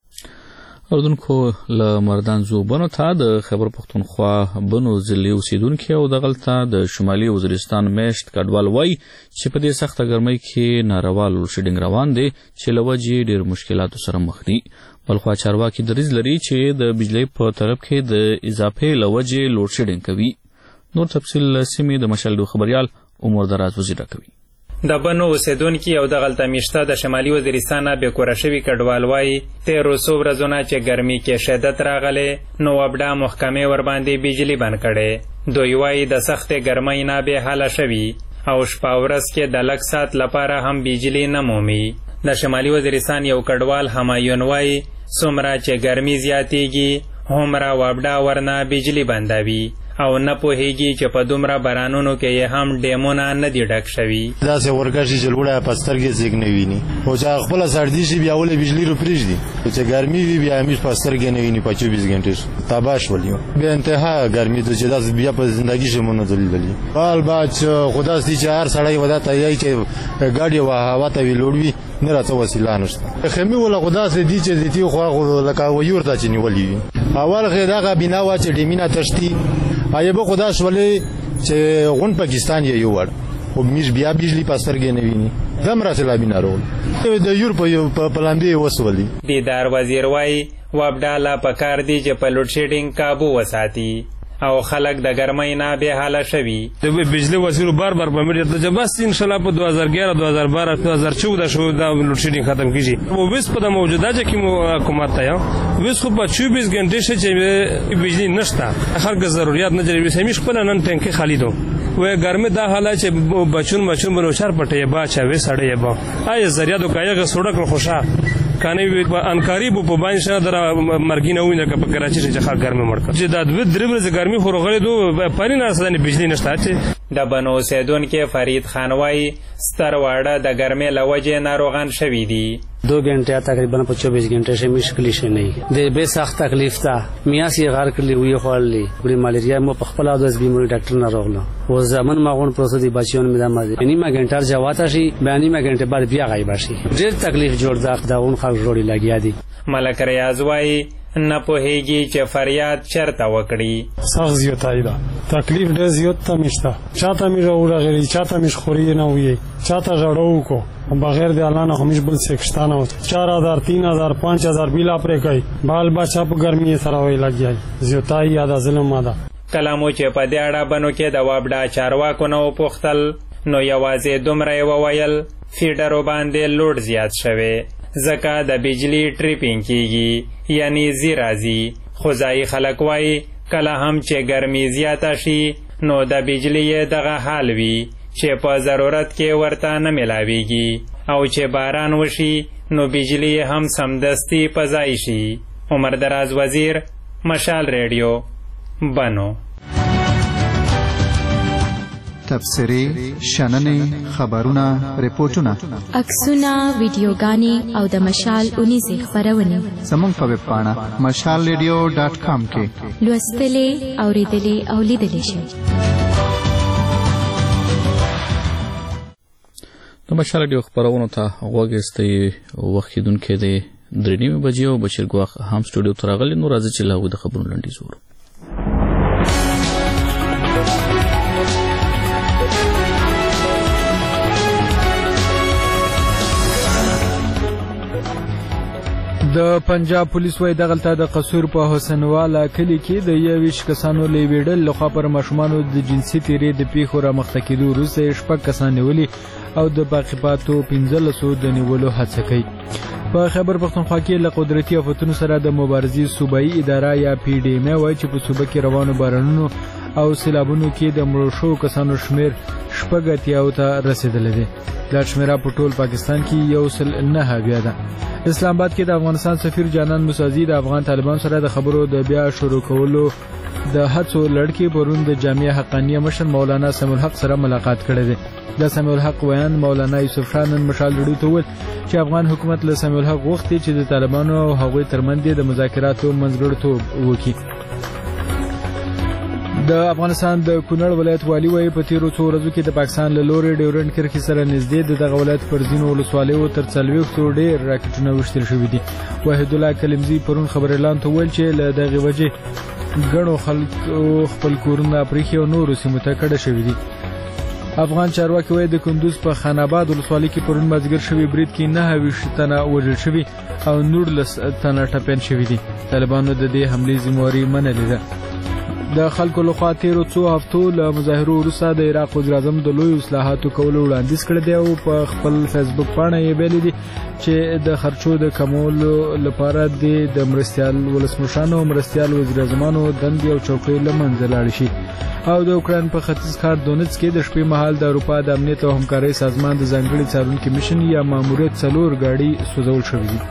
اردوونکو له مردان زو بنو ته د خیبر پښتونخوا بنو ضلعې اوسیدونکي او دغلته د شمالي وزیرستان میشت کډوال وایي چې په دې سخته ګرمۍ کې ناروا لوډ شیډینګ روان دی چې له وجې ډېر مشکلاتو سره مخ دي بلخوا چارواکي دریځ لري چې د بجلی په طرف کې د اضافې له وجې لوډ شیډینګ کوي نور تفصیل سیمې د مشال ډو خبريال عمر دراز وزیر کوي د بنو اوسیدونکي او دغلته میشته د شمالي وزیرستان نه بېکوره شوي کډوال وایي تېرو څو ورځو نه چې ګرمي کې شدت راغلی نو وابډا محکمې ورباندې بجلي بند کړې دوی وایي د سختې ګرمۍ نه بېحاله شوي او شپه ورځ کې د لږ ساعت لپاره هم بجلي نه مومي د شمالي وزیرستان یو کډوال همایون وایي څومره چې ګرمي زیاتېږي هومره وابډا ورنه بجلي بندوي او نه پوهیږي چې په دومره بارانونو کې یې هم ډیمونه نه دي ډک شوي داسې ورکشي چې لوړه په سترګې ځیګ نه ویني او چې خپله سردي شي بیا ولې بجلي رو پرېږدي چې ګرمي وي بیا همیش په سترګې نه ویني په چوبیس ګنټې تباه شول یو بې انتها ګرمي ده چې داسې بیا په زندګي شي مو نه ده لیدلي حال بعد خو داسې دي چې هر سړی ودا ته یایي چې ګاډي و هوا ته وي لوړ وي نه راته وسیله نشته خیمې وله خو داسې دي چې د تي خوا لکه ویور ته چې نیولي وي اول خو دغه بنا وه چې ډیمینه تشتي ایبه خدا شولې چې غون پاکستان یې یو وړ او میش بیا بجلی پاسترګې نه ویني دم را سلا بنا رول د یور په پلاندې وسولي دیدار وزیر وای وابډاله پکار دی چې په لوډ شیډینګ کابو وساتي او خلک د ګرمۍ نه بې حاله شوي د بجلی وزیر بار بار په میډیا ته بس ان شاء الله په دوه هزار ګیاره دوه هزار باره دوه هزار چوده شو دا لوډ شیډینګ ختم کیږي او وس په د موجوده چې کوم حکومت ته وس خو په چوبیس غنټې چې بجلی نشته هرګ ضرورت نه جوړوي سمې خپل نن ټینګ خالی دو و ګرمه دا حاله چې بچون بچون بنو شر پټه با چا وې سړې با آی زریعه دو کایغه سړک خوشا کانه وی انکاری بو په باندې شنه در مرګینه وینه په کراچي چې ښه ګرمه مړک چې دا د درې ورځې ګرمي خو غړې دو پرې نه اسانه بجلی نشته چې د بنو سیدون کې فرید خان وای ستر واړه د ګرمۍ لوجه ناروغان شوي دي دو घंटे तकरीबन चौबीस घंटे से मुश्किल से नहीं दे बेसख्त तकलीफ था मियाँ से गार कर ली हुई खोल ली पूरी मलेरिया में पखपला दस बीमारी डॉक्टर न रोकलो वो जमन मागुन प्रोसदी बच्चियों में दामाद यानी मैं घंटा जवाता सी बयानी में घंटे बाद बिया गई बाशी ढेर तकलीफ जोरदार दाउन खाल जोड़ी लगी आदि ملک ریاض وای نه پوهیږي چې فریاد چرته وکړي سخت زیاتای دا تکلیف ډېر زیات ته مشته چاته می راوړغلی چاته می خوري نه وي چاته جوړو کو بغیر د الله نه همیش بل سکشتانه چار هزار تین هزار پانچ هزار بیل اپره کوي بال بچا په ګرمي سره وی لګي زیاتای یاد ظلم ماده کلامو چې په دې اړه بنو کې د وابډا چارواکو نو پوښتل نو یوازې دومره وویل فیډرو باندې لوډ زیات شوی ځکه د بجلی ټریپینګ کیږي یعنی زیرازي خو ځایي خلک وایي کله هم چې ګرمي زیاته شي نو د بجلی دغه حال وي چې په ضرورت کې ورته نه ملاویږي او چې باران وشي نو بجلی هم سمدستي په ځای شي عمر دراز وزیر مشال ریډیو بنو تبصرې شننې خبرونه ریپورتونه عکسونه ویډیوګانې او د مشال اونیزې خپرونې زموږ په ویب پاڼه مشال ریډیو ډاټ کام کې لوستلې اورېدلې او لیدلې شئ. د مشال ریډیو خپرونو ته غوږ ایستی وخت کېدونکی دی درې نیمې بجې او بشیر ګواښ هم سټوډیو ته راغلی. نو راځئ چې له هغوی د خبرونو لنډیز وورو. د پنجاب پولیس وایي دغلته د قصور په حسنواله کلي کې د یوویشت کسانو له یوې ډلې لخوا پر ماشومانو د جنسي تیرې د پیښو رامخته کېدو وروسته یې شپږ کسان نیولي او د باقي پاتو پنځلسو د نیولو هڅه کوي. په خیبر پښتونخوا کې له قدرتي آفتونو سره د مبارزې صوبایي اداره یا پی ډي ایم وایي چې په صوبه کې روانو بارانونو او سیلابونو کې د مړو شوو کسانو شمېر شپږ اتیاو ته رسېدلی دی. دا شمېره په ټول پاکستان کې یو سل نهه بیا ده. اسلام آباد کې د افغانستان سفیر جانان موسازي د افغان طالبان سره د خبرو د بیا شروع کولو د هڅو لړ کې پرون د جامعه حقانیه مشر مولانا سمیع الحق سره ملاقات کړی دی. د سمیع الحق ویان مولانا یوسف شاه نن مشال ریډیو ته وویل چې افغان حکومت له سمیع الحق غوښتي چې د طالبانو او هغوی ترمنځ د مذاکراتو منځګړیتوب وکړي. د افغانستان د کونړ ولایت والي وایي په تیرو څو ورځو کې د پاکستان له لورې ډیورنډ کرښې سره نږدې د دغه ولایت پر ځینو ولسوالیو تر څلوېښتو ډېر راکټونه ویشتل شوي دي. وحید الله کلمزي پرون خبر اعلان ته وویل چې له دغې وجې ګڼو خلکو خپل کورونه پرېښي او نورو سیمو ته کډه شوي دي. افغان چارواکي وایي د کندوز په خان آباد ولسوالۍ کې پرون مازدیګر شوي برید کې نهه ویشت تنه وژل شوي او نولس تنه ټپیان شوي دي. طالبانو د دې حملې ذمهواري منلې ده. د خلکو لخوا تیرو څو هفتو له مظاهرو وروسته د عراق وزیر اعظم د لویو اصلاحاتو کولو وړاندیز کړی دی او په خپل فیسبوک پاڼه یې ویلي دي چې د خرچو د کمولو لپاره د مرستیال ولسمشرانو او مرستیال وزیر اعظمانو دندې او چوکۍ له منځه لاړې شي. او د اوکراین په ختیځ ښار دونیتس کې د شپې مهال د اروپا د امنیت او همکارۍ سازمان د ځانګړي څارونکي میشن یا ماموریت څلور ګاډي سوځول شوي دي.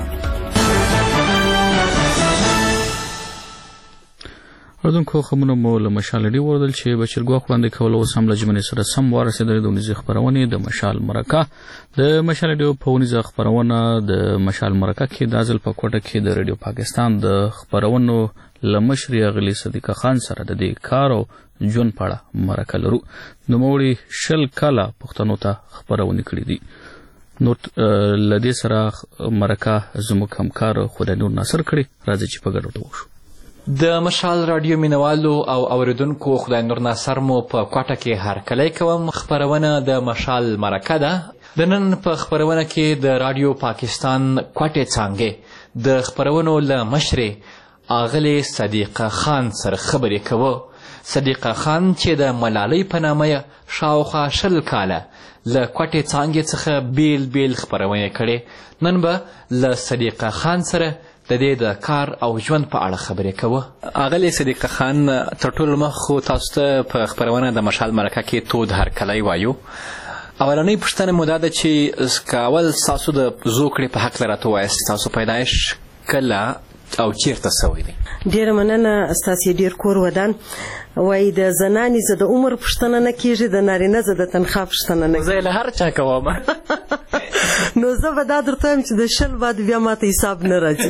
اردونکو خبرونه مو له مشال ریډیو واورېدل چې بشیر ګواښ وړاندې کول اوس هم له ژمنې سره سم ورسېدلې د اونیزې خپرونې د مشال مرکه. د مشال ریډیو په اونیزه خپرونه د مشال مرکه کې دا ځل په کوټه کې د ریډیو پاکستان د خپرونو له مشرې اغلې صدیقه خان سره د دې کار او ژوند په اړه مرکه لرو. نوموړي شل کاله پښتنو ته خپرونې کړې دي. نو له دې سره مرکه زموږ همکار خدای نور ناصر کړي. راځي چې په ګډه وشو. د مشال رادیو مینوالو او اوریدونکو خدای نور ناصر مو په کوټه کې هرکلی کوم. خپرونه د مشال مرکه ده. د نن په خپرونه کې د رادیو پاکستان کوټې څانګې د خپرونو له مشرې اغلې صدیقه خان سره خبرې کوو. صدیقه خان چې د ملالۍ په نامه شاوخوا شل کاله له کوټې څانګې څخه بیل بیل خپرونې کړې. نن به له صدیقه خان سره د دې د کار او ژوند په اړه خبرې کوو. اغلې صدیقه خان تر ټولو مخکې تاسو ته په خپرونه د مشال مرکه کې تود هرکلی وایو. اولنۍ پوښتنه مو دا ده چې که اول ستاسو د زوکړې په هکله راته ووایاست ستاسو پیدایش کله او چیرته سوی دی؟ ډېره مننه ستاسې ډېر کور ودان. وایي د زنانې زه د عمر پوښتنه نه کېږي د نارینه زه د تنخوا پوښتنه نه. زه یې له هر چا کوم. نو زه به دا درته وایم چې د شل بعد بیا ماته حساب نه راځي.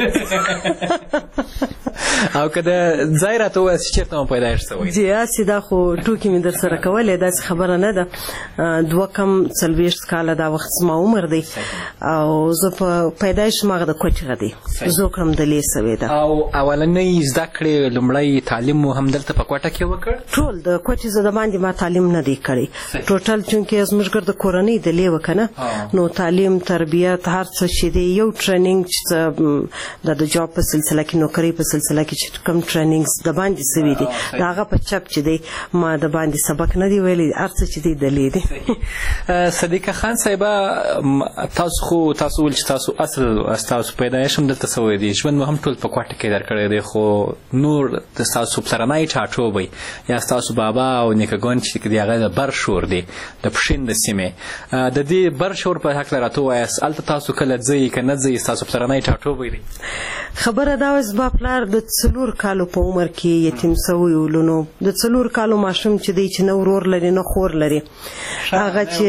او که د ځای راته ووایاست چې چېرته مو پیدایش سوی دی؟ جی هسې دا خو ټوکې مې در سره کولی داسې خبره نه ده. دوه کم څلوېښت کاله دا وخت زما عمر دی او زه په پیدایش ماغه د کوټې غدی زوکړم د لې سوې ده. او اولنۍ زده کړې لومړی تعلیم مو هم دلته په کوټه کې وکړ؟ ټول د کوټې زه د باندې ما تعلیم نه دی کړی. ټوټل چونکې زموږ ګرد کورنۍ د لې وه که نه نو تعلیم تربیت هر څه چې دی یو ټریننګ چې د د جاب په سلسله کې نوکرۍ په سلسله کې چې کوم ټریننګ د باندې سوي دي د هغه په چپ چې دی ما د باندې سبق نه دی ویلی هر څه چې دی د لې دی. صدیقه خان صاحبه تاسو خو تاسو ویل چې تاسو اصل ستاسو پیدایش هم دلته سوی دی ژوند مو هم ټول په کوټه کې در کړی دی خو نور د ستاسو پلرنی ټاټوبی یا ستاسو بابا او نیکه ګوند چې د هغه د برشور دی د پښین د سیمې د دې برشور په هکله راته راته ووایاست هلته تاسو کله ځئ که نه ځئ ستاسو پلرنی ټاټوبی دی؟ خبره دا وه زما پلار د څلور کالو په عمر کې یتیم سوی و. نو د څلور کالو ماشوم چې دی چې نه ورور لري نه خور لري هغه چې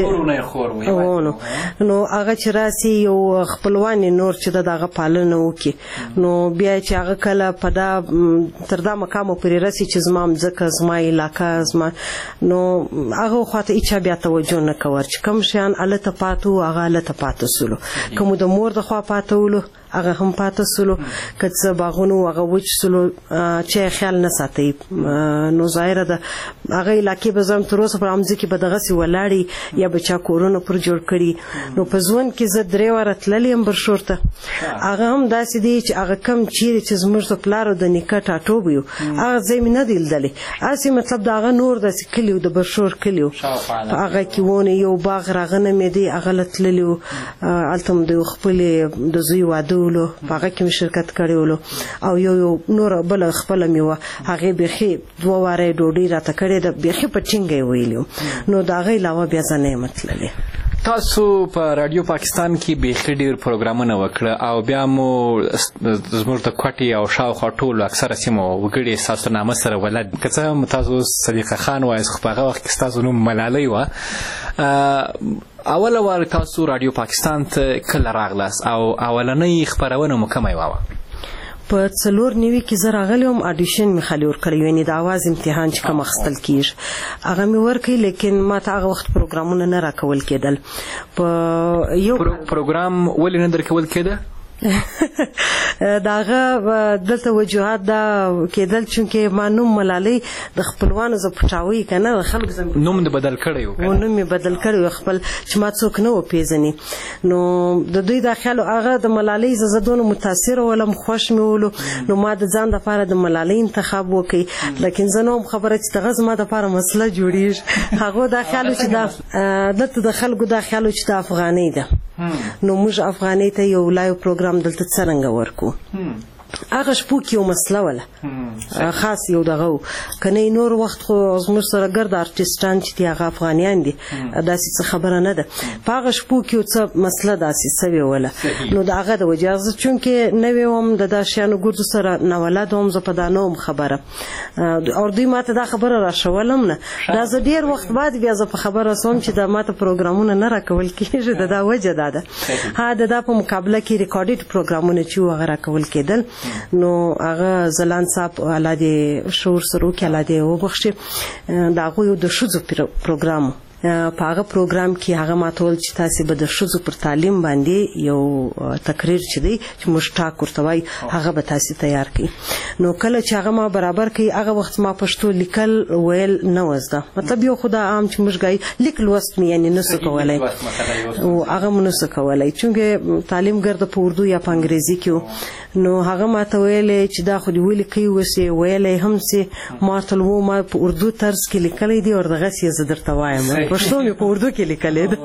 نو هغه چې راسي یو خپلوان نور چې د هغه پالنه وکړي نو بیا چې هغه کله په دا تر دا مقامه پورې رسي چې زما مځکه زما علاقه زما نو هغه خواته هیچا بیا توجه نه کوه چې کوم شیان هلته پاته وو هغه هلته پاته سولو که مو د مور د خوا پاته ولو هغه هم پاته سولو که څه باغونه وو هغه وچ سولو چې خیال نه ساتئ نو ظاهره ده هغه علاقې به زه هم تر اوسه پر همځې کې به دغسې ولاړې یا به چا کورونه پر جوړ کړي نو په ژوند کې زه درې واره تللی یم برشور ته هغه هم داسې دی چې هغه کم چیرې چې زموږ د پلارو د نیکه ټاټوبی و هغه ځای مې نه دی لیدلی هسې مطلب د هغه نور داسې کلي و د برشور کلي و په هغه کې ونه یو باغ راغنه مې دی هغه له تللي و هلته م د یو خپلې د زوی واده ولو په هغه کې مې شرکت کړی ولو او یو یو نوره بله خپله مې وه هغې بیخي دوه واره یې ډوډۍ راته کړې ده بیخي په ټینګه یې ویلي و نو د هغه علاوه بیا زه نه یم تللی. تاسو په رادیو پاکستان کې بیخي ډېر پروګرامونه وکړه او بیا مو زموږ د کوټې او شاوخوا ټولو اکثره سیمو وګړي ستاسو نامه سره ولد که څه هم تاسو صدیقه خان وایاست خو په هغه وخت کې ستاسو نوم ملالۍ وه. اوله وار تاسو رادیو پاکستان ته کله راغلاست او اولنۍ خپرونه مو کومه وه؟ په څلور نوي کې زه راغلی وم اډیشن مې خالي ورکړی یعنې د اواز امتحان چې کوم اخیستل کېږي هغه مې ورکړی لیکن ما ته هغه وخت پروګرامونه نه راکول کېدل. په یو پروګرام ولې نه درکول کېده؟ د هغه دلته وجوهات دا کېدل چونکې ما نوم ملالۍ د خپلوانو زه پټاوی که نه د خلکو نوم د بدل کړی و نوم مې بدل کړی و خپل چې ما څوک نه وپېژني نو د دوی دا خیال هغه د ملالۍ زه زه دونه متاثره ولم خوښ مې ولو نو ما د ځان دپاره د ملالۍ انتخاب وکړي لیکن زه نه وم خبره چې دغه زما دپاره مسله جوړېږي هغو دا خیال چې دا دلته د خلکو دا خیال چې د افغانۍ ده نو موږ افغانۍ ته یو لایو پروګرام دلته څرنګه ورکو هغه شپو کې یو مسله وله خاص یو دغه و که نه نور وخت خو زموږ سره ګرد ارټسټان چې دي هغه افغانیان دي داسې څه خبره نه ده په هغه شپو کې یو څه مسله داسې سوې وله نو د هغه د وجې زه چونکې نوې وم د دا شیانو ګردو سره ناولد وم زه په دا نه وم خبره او دوی ما ته دا خبره راشولم نه دا زه ډېر وخت بعد بیا زه په خبره سوم چې دا ما ته پروګرامونه نه راکول کېږي د دا وجه دا ده ها د دا په مقابله کې ریکارډډ پروګرامونه چې وو هغه راکول کېدل نو هغه زلان صاحب الله دې شعور سره وکړي الله دې وبخښي د هغوی یو د ښځو پروګرام په هغه پروګرام کې هغه ماته ویل چې تاسې به د ښځو پر تعلیم باندې یو تقریر چې دی چې موږ ټاک ورته وایي هغه به تاسې تیار کړي نو کله چې هغه ما برابر کړي هغه وخت ما پښتو لیکل ویل نه و زده مطلب یو خو دا عام چې موږ ګایي لیک لوست مې یعنې نه سو کولی او هغه مو نه سو کولی چونکې تعلیم ګرده په اردو یا په انګریزي کې نو هغه ما ته ویلی چې دا خو دې ولیکئ اوسې ویلی هم سې ما ورته و ما په اردو طرز کې لیکلی دی وردغسې یې زه درته وایم پښتو مې په اردو کې لیکلی ده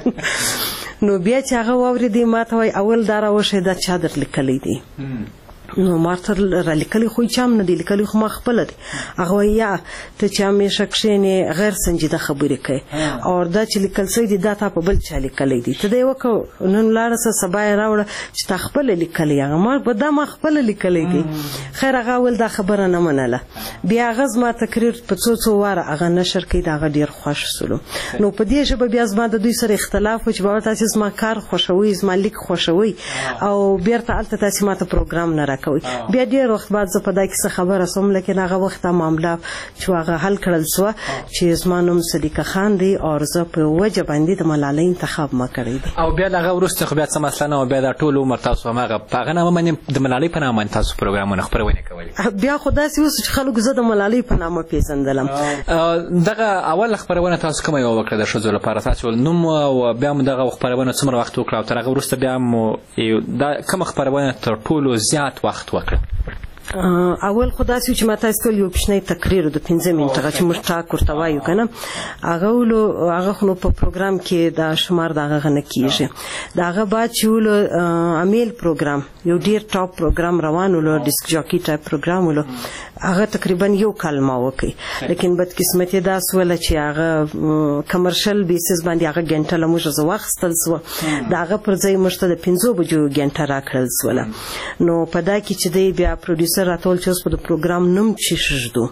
نو بیا چې هغه واورېدی ما ته وایي اول دا راوښی دا چا در لیکلی دی نو ما ته را لیکلی خو چا هم نه دی لیکلی خو ما خپله دی هغه وایي یا ته چې همیشه کښېنې غیر سنجیده خبرې کوې او دا چې لیکل سوی دی دا تا په بل چا لیکلی دی ته دا یې وکړه نن لاړه سه سبا یې راوړه چې تا خپله لیکلی هغه ما به دا ما خپله لیکلی دی خیر هغه اول دا خبره نه منله بیا هغه زما تقریر په څو څو واره هغه نشر کوي د هغه ډېر خوښ سولو نو په دې ژبه بیا زما د دوی سره اختلاف و چې بابا تاسې زما کار خوښوئ زما لیک خوښوئ او بیرته هلته تاسې ما ته پروګرام نه راکوئ بیا ډېر وخت بعد زه په دا کیسه خبره سوم لیکن هغه وخت دا معامله چې هغه حل کړل سوه چې زما نوم صدیقه خان دی او زه په وجه باندې د ملالۍ انتخاب ما کړی دی او بیا د هغه وروسته خو بیا څه مسله نه وه بیا دا ټول عمر تاسو هماغه په هغه نامه باندې د ملالۍ په نامه باندې تاسو پروګرامونه خپرونې کولې بیا خو داسې اوس چې خلکو زه د ملالۍ په نامه پېژندلم دغه اوله خپرونه تاسو کومه یوه وکړه د ښځو لپاره تاسو نوم او بیا مو دغه خپرونه څومره وخت وکړه او تر هغه وروسته بیا مو دا کومه خپرونه تر ټولو زیات وخت وکړه اول خدا سې چې ماته سکول یو پښنی تقریر د پنځه منټه چې موږ ټاک ورته وایو کنه هغه ولو هغه خو په پروګرام کې د شمار دغه غنه کیږي داغه بعد چې ولو امیل پروګرام یو ډیر ټاپ پروګرام روان ولو ډیسک جاکی ټایپ پروګرام ولو هغه تقریبا یو کال ما وکي لیکن بد قسمتي دا سول چې هغه کمرشل بیسس باندې هغه غنټه لموږ زو وختل سو داغه پر ځای مشته د پنځو بجو غنټه راکړل سول نو په دا کې چې دی بیا پروډوسر راتول چې اوس په پروګرام نوم چې شجدو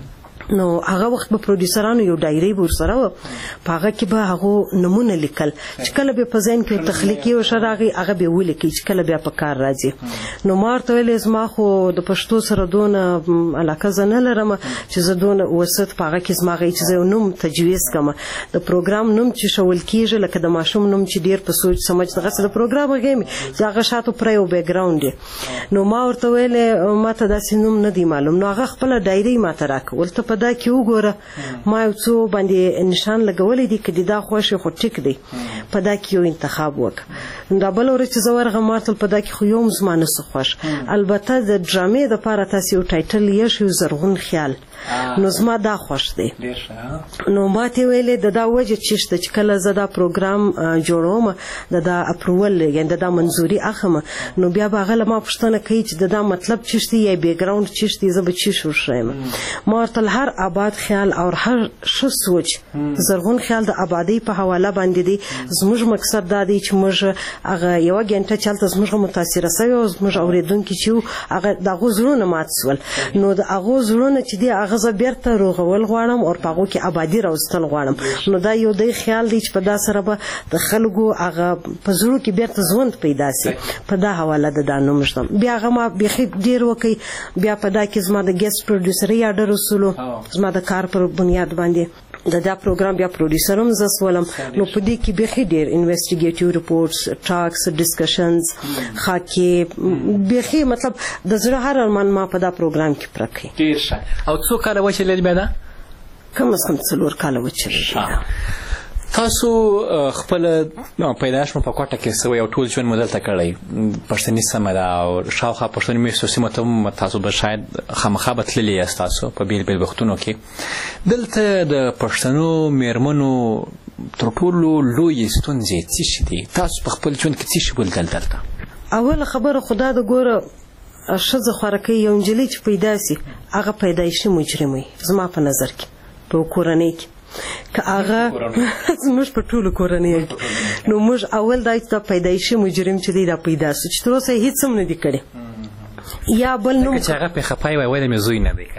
نو هغه وخت به پروډوسرانو یو ډایری ورسره و په هغه کې به هغه نمونه لیکل چې کله به په ځین کې تخلیقي او شراغي هغه به ولیکي چې کله بیا په کار راځي نو مارته ویل زما خو د پښتو سره دونه علاقه زنه لرم چې زه دونه وسط په هغه کې زما غي چې زه نوم تجویز کوم د پروګرام نوم چې شول کیږي لکه د ماشوم نوم چې ډیر په سوچ سمج دغه سره پروګرام غیم چې هغه شاته پر یو بیک ګراوند نو ما ورته ویل ماته داسې نوم نه دی معلوم نو هغه خپل ډایری ماته راکول ته په دا کې وګوره ما یو څو باندې نشان لګولې دي کدي دا خوښ خو ټیک دی په دا کې یو انتخاب وک دا بل ورته زورغه مارتل په دا کې خو یو زمانه خوښ البته د ډرامې د لپاره تاسو یو ټایټل یې شو زرغون خیال نو زما دا خوښ دی نو ماته ویلې د دا وجه چې چې کله زدا پروګرام جوړوم د دا اپروول یعنی د دا منزوري اخمه نو بیا باغله ما پښتنه کوي چې د دا مطلب چشتي یا بیک ګراوند چشتي زب چی شو شایم مارتل هر آباد خیال او هر ش سوچ زرغون خیال د آبادی په حواله باندې دی زموږ مقصد دا دی چې موږ هغه یو غنټه چلته زموږ متاثر سوي او زموږ اوریدونکو چې هغه د غوزرونه مات سول نو د غوزرونه چې دی هغه ز بیرته روغول غواړم او په هغه کې آبادی راوستل غواړم نو دا یو دی خیال دی چې په دا سره به د خلکو هغه په زړه کې بیرته ژوند پیدا سي په دا حواله د دانو مشتم بیا هغه ما بيخي ډیر وکي بیا په دا کې زما د ګیسټ پروډوسر یا د رسولو زما د کار پر بنیاد باندې د دا پروګرام بیا پروډوسرم زسولم نو په دې کې به ډیر انویسټیګیټیو ریپورټس ټاکس ډسکشنز خاکي به مطلب د زړه هر ارمان ما په دا پروګرام کې پرکې ډیر ښه او څو کال وچلې بیا دا کم از کم څلور کال وچلې تاسو خپل پیدائش مو په کوټه کې سوي او ټول ژوند مو دلته کړی پښتني سمه ده او شاوخوا پښتني میشتو سیمو ته تاسو به شاید خامخا به تللي یاست تاسو په بیل بیل وختونو کې دلته د پښتنو میرمنو تر ټولو لوی ستونزې څه شي دي تاسو په خپل ژوند کې څه شي ولیدل دلته اول خبره خدا د ګوره ښځه خوارکۍ یو نجلۍ چې پیدا سي هغه پیدایشي مجرم وي زما په نظر کې په کورنۍ کې که هغه زموږ په ټولو کورنۍ نو موږ اول دا چې پیدایشي مجرم چې دی دا پیدا سو چې تر اوسه هیڅ هم نه دی کړی یا بل نو چې هغه په خپای وای وای مې زوی نه دی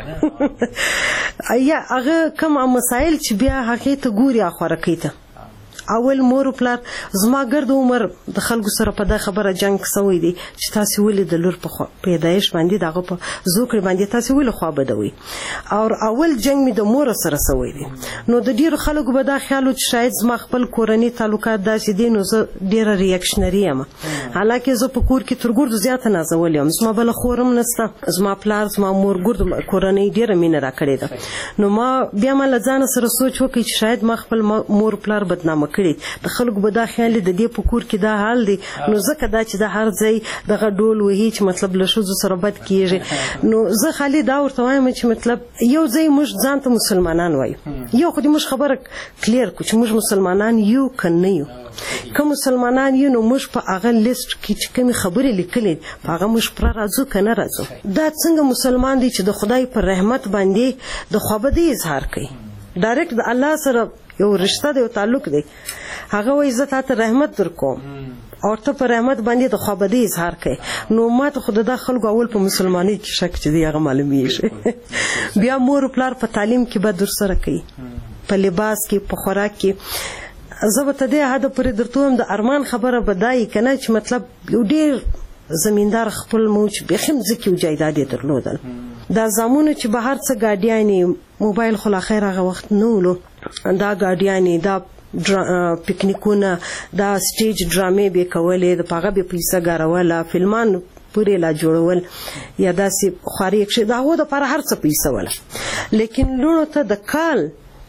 کنه یا هغه کوم مسائل چې بیا هغه ته ګوري اخره کیته اول مور پلار زما ګرد عمر د خلکو سره په دا خبره جنگ سوی دی چې تاسو ولې د لور په پیدایش باندې دغه په زوکړ باندې تاسو ولې خو بدوي او اول جنگ می د مور سره سوی دی نو د ډیرو خلکو به دا خیال چې شاید زما خپل کورنۍ تعلقات داسې دي نو زه ډیره ریاکشنری یم حالکه زه په کور کې تر ګورد زیاته نازول یم زما بل خورم نسته زما پلار زما مور ګورد کورنۍ ډیره مینه را کړې ده نو ما بیا ما لځان سره سوچ وکړ چې شاید ما خپل مور پلار بدنامه کړی د خلکو به دا خیال د دې په کور کې دا حال دی نو ځکه دا چې د هر ځای دغه ډول وهي چې مطلب له ښځو سره بد کیږي نو زه خالي دا ورته وایم چې مطلب یو ځای موږ ځان ته مسلمانان وایو یو خو دې موږ خبره کلیر کو چې موږ مسلمانان یو کنه یو که مسلمانان یو نو موږ په هغه لیست کې چې کومې خبرې لیکلې په هغه موږ پر راځو کنه راځو دا څنګه مسلمان دی چې د خدای پر رحمت باندې د خوابدي اظهار کوي ډایرکټ د الله سره یو رشتہ دی او تعلق دی هغه وایي زه تاسو رحمت درکوم او ته پر رحمت باندې د خوابدي اظهار کوي نو ما ته خدای د خلکو اول په مسلمانۍ کې شک چې دی هغه معلومیږي بیا مور پلار په تعلیم کې به در سره کوي په لباس کې په خوراک کې زه به ته دې هدا پرې درته هم د ارمان خبره بدای کنه چې مطلب یو ډیر زمیندار خپل موج بخیم ځکه یو جایداد درلودل دا زمونه چې بهر څه ګاډیانی موبایل خلا خیر هغه وخت نو دا ګاډیانی دا پکنیکونه دا سټیج ډرامې به کولې د پاغه به پیسې ګاروله فلمان پورې لا جوړول یا داسې خاري کې دا هو د پر هر څه پیسې ولا لیکن لونو ته د کال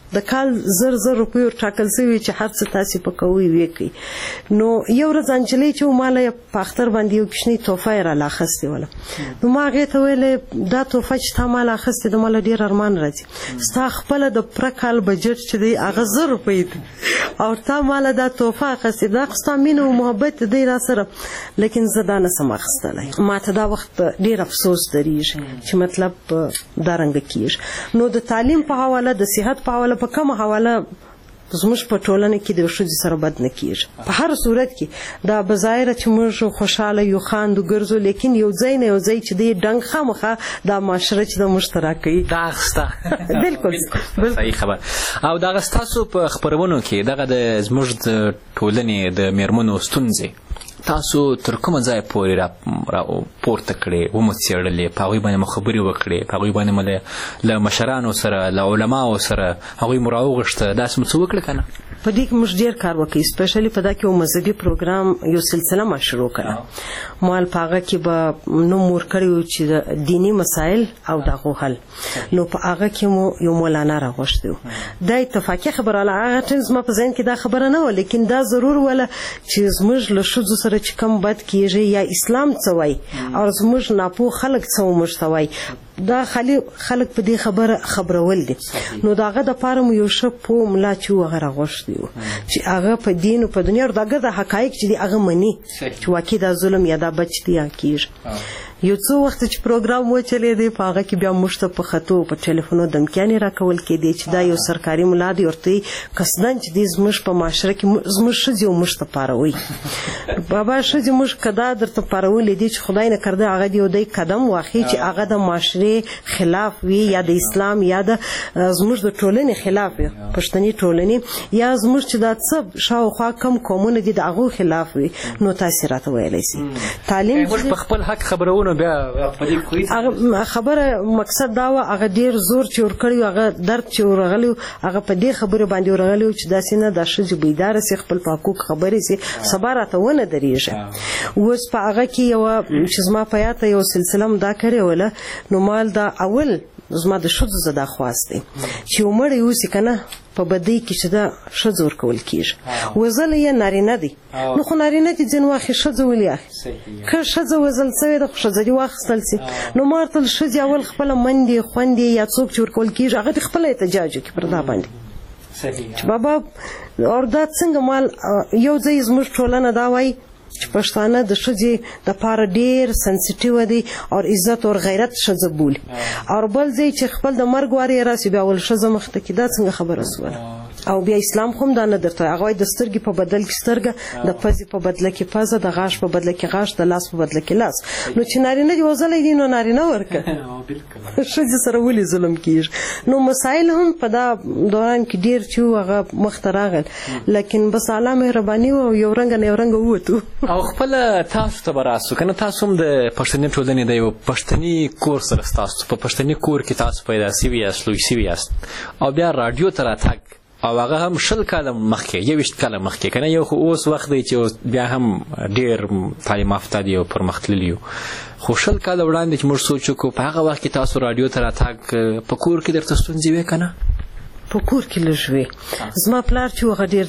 د کال زر زر روپیو ټاکل شوی چې هر څه تاسو په کوي وکي. نو یو ورځ انجلۍ چې مال په اختر باندې یو کښنی توفه را لاخستې وله. نو ما هغې ته ویلې دا توفه چې تا مال اخستې د مال ډېر ارمان راځي، ستا خپله د پوره کال بجټ چې دی هغه زر روپۍ دی او تا مال دا توفه اخستې، دا خو ستا مینه او محبت دی را سره، لیکن زه دا نسم اخیستلی. ما ته دا وخت ډېر افسوس درېږي چې مطلب دا رنګه کېږي. نو د تعلیم په حواله، د صحت په حواله، په کومه حواله زموږ په ټولنه کې د ښځې سره بد نه کېږي. په هر صورت کې دا بظاهره چې موږ خوشحاله یو خاندو ګرځو، لیکن یو ځای نه یو ځای چې دی ډنګ خامخا دا معاشره چې د موږ ته راکوي دا اخسته. بلکل صحیح خبر. او دغه ستاسو په خپرونو کې دغه د زموږ د ټولنې د میرمنو ستونزې تاسو تر کومه ځای پورې را پورته کړې، ومو څېړلې، په هغوی باندې مو خبرې وکړې، په هغوی باندې مو له مشرانو سره، له علماو سره هغوی مو راوغوښته، داسې مو څه وکړه که نه؟ په دې کې موږ ډېر کار وکړي، سپیشلي په دا کې یو مذهبي پروګرام یو سلسله ما شروع کړه. مال په هغه کې به نوم ورکړی و چې د دیني مسایل او د هغو حل. نو په هغه کې مو یو مولانا راغوښتی و. دا اتفاقي خبره وله، هغه ټایم زما په ذهن کې دا خبره نه وه، لیکن دا ضرور وله چې زموږ له ښځو سره چې کم بد کېږي یا اسلام څه وایي او زموږ ناپوه خلک څه موږ ته وایي، دا خالي خلک په دې خبره خبرول دي. نو دا هغه دپاره مو یو ښه پوه ملا چې و هغه راغوښتی و چې هغه په دین او په دنیا دغه د حقایق چې دي هغه مني چې واقعي دا ظلم یا دا بد چې دی یا کېږي. یو څو وخت چې پروګرام وچلېدی په هغه کې بیا موږ ته په خطو په ټلیفونو دمکیانې راکول کېدې چې دا یو سرکاري ملا دی ورته قصدن چې دی زموږ په معاشره کې زموږ ښځې او موږ ته پاروي. بابا ښځې موږ که دا درته پارولې دي چې خدای نه کرده هغه دی یو دی قدم واخلي چې هغه د معاشرې خلاف وي یا د اسلام یا د زموږ د ټولنې خلاف وي، پښتني ټولنې یا زموږ چې دا څه شاوخوا کم قومونه دي د هغو خلاف وي، نو تاسې راته ویلی سي. تعلیم موږ په خپل حق خبرونو بیا خبره مقصد دا و هغه ډیر زور چې ورکړی هغه درد چې ورغلی هغه په دې خبره باندې ورغلی چې داسې نه د ښځې بیداره سي، خپل په حقوق خبرې سي، سبا راته ونه درېږي. اوس په هغه کې یوه چې زما په یاد یو سلسله م دا کړې وله، نو مال دا اول زما د ښځو زه دا خواست دی چې یو مړی اوسي که نه په بدۍ کې چې دا ښځه ورکول کېږي، وژلی یې نارینه دی. نو خو نارینه دي ځینې واخې ښځه ولې اخلي، که ښځه وژل سوې ده خو ښځه دې واخیستل سي. نو ما ورته ښځې اول خپله مندې خوندې یا څوک چې ورکول کېږي هغه دې خپله احتجاج وکړي پر دا باندې چې بابا او دا څنګه مال یو ځای زموږ ټولنه دا وایي چې پښتانه د ښځې دپاره ډېر سنسیټیو دی او عزت او غیرت ښځه بولي، او بل ځای چې خپل د مرګ وار یې راسي بیا ول ښځه مخته کړي، دا څنګه خبره سوله؟ او بیا اسلام خو هم دا نه درته هغه وایي د سترګې په بدل کې سترګه، د پزې په بدله کې پزه، د غاښ په بدله کې غاښ، د لاس په بدله کې لاس. نو چې نارینه دې وژلی دي نو نارینه ورکړه، ښځې سره ولې ظلم کېږي؟ نو مسایل هم په دا دوران کې ډېر چې و هغه مخته راغل، لیکن بس الله مهرباني و او یو رنګه نه یو رنګه ووتو. او خپله تاسو ته به راسو که نه، تاسو هم د پښتني ټولنې د یو پښتني کور سره ستاسو په پښتني کور کې تاسو پیدا سوي یاست، لوی سوي یاست، او بیا راډیو ته راتګ او هغه هم شل کاله مخکې یوویشت کاله مخکې که نه، یو خو اوس وخت دی چې بیا هم ډېر تعلیم یافته دي او پرمختللي یو، خو شل کاله وړاندې چې موږ سوچ وکړو په هغه وخت کې تاسو راډیو ته راتګ په کور کې درته ستونزې وې که نه؟ په کور کې لږ وې. زما پلار چې هغه ډېر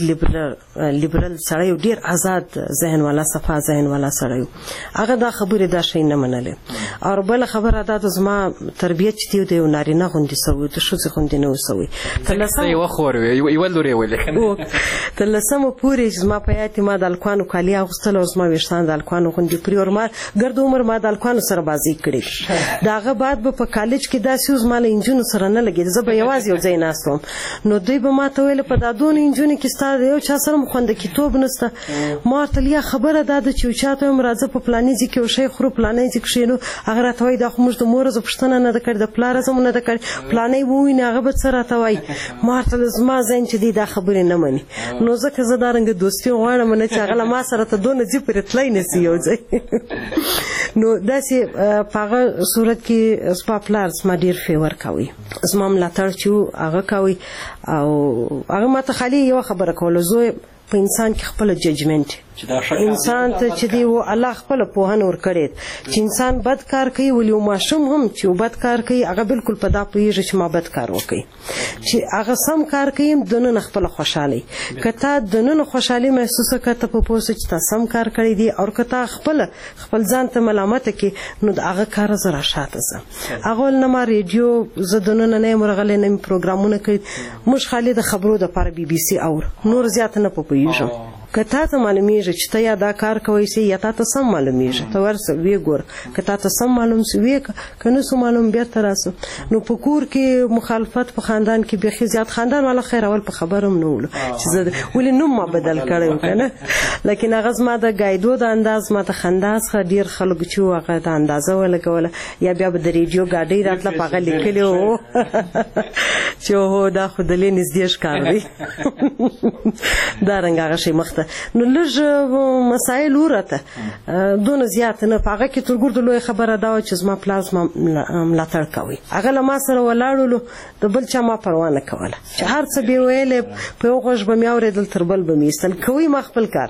لیبرل سړی و، ډېر آزاد ذهن والا صفا ذهن والا سړی و، هغه دا خبرې دا شی نه منلې. او بله خبره دا د زما تربیت چې دی د یو نارینه غوندې سوی، د ښځې غوندې نه و سوی. یوه خور وې، یوه لور یې ولې تر لسمه پورې چې زما په یاد ما د هلکانو کالي اغوستل او زما ویښتان د هلکانو غوندې پرې ور ما ګرد عمر ما د هلکانو سره بازۍ کړې. د هغه بعد به په کالج کې داسې و زما له نجونو سره نه لګېده، زه به یوازې یو ځای ناست وم. نو دوی به ما ته ویل په دا دونه نجونې کې ستا د یو چا سره م خوندکیتوب نشته. ما ورته یا خبره دا ده چې یو چا ته وایم راځه په فلاني ځای کې یو شی خورو، فلانی ځای کښېنو، هغه راته وایي دا خو موږ د مور زه پوښتنه نه ده کړې، د پلاره زه مو نه ده کړې، فلانی وویني هغه به څه راته وایي. ما ورته زما ذهن چې دی دا خبرې نه مني، نو ځکه زه دا رنګه دوستي غواړم نه چې هغه له ما سره ته دونه ځي پرې تلی نه سي یو ځای. نو داسې په هغه صورت کې زما پلار زما ډېر فیور کوي، زما ملاتړ چې و هغه کوي، او هغه ما ته خالي یوه خبره کوله، زوی په انسان کې خپل ججمنټ انسان ته چې دی و الله خپل پوهن ور کړی چې انسان بد کار کوي ولې ماشوم هم چې بد کار کوي هغه بالکل په دا پوهیږي چې ما بد کار وکړي چې هغه سم کار کوي دنه خپل خوشحالي کته دنه خوشحالي محسوس کته په پوسه چې تاسو سم کار کړی دی او کته خپل خپل ځان ته ملامت کې نو هغه کار زرا شاته سم هغه نه ما ریډیو زدنه نه مرغله نه پروګرامونه کوي مش خالي د خبرو د پر بي بي سي اور نور زیات نه پوهیږم کته ته معلومیږي چې ته یا دا کار کوي سي یا ته سم معلومیږي ته ورسې وی ګور کته ته سم معلوم سي وی کنه سم معلوم بیا تراسه نو په کور کې مخالفت په خاندان کې به زیات خاندان والا خیر اول په خبرم نه ول چې ولې نو ما بدل کړم کنه لیکن هغه زما د گایدو د انداز ما ته خنداس خ ډیر خلک چې هغه د اندازه ولګول یا بیا د ریډیو گاډي راتله پاغه لیکلو چې هو دا خو د لینز دیش کار دی دا رنګ هغه شي مخته نو لږ مسائل ورته دونه زیات نه پاغه کې تر ګرد لوی خبره دا چې زما پلازما ملاتړ کوي هغه لما سره ولاړولو د بل چا ما پروا نه کوله چې هر څه به ویل په یو غوږ به مې اورېدل تر بل به مې ایستل کوي ما خپل کار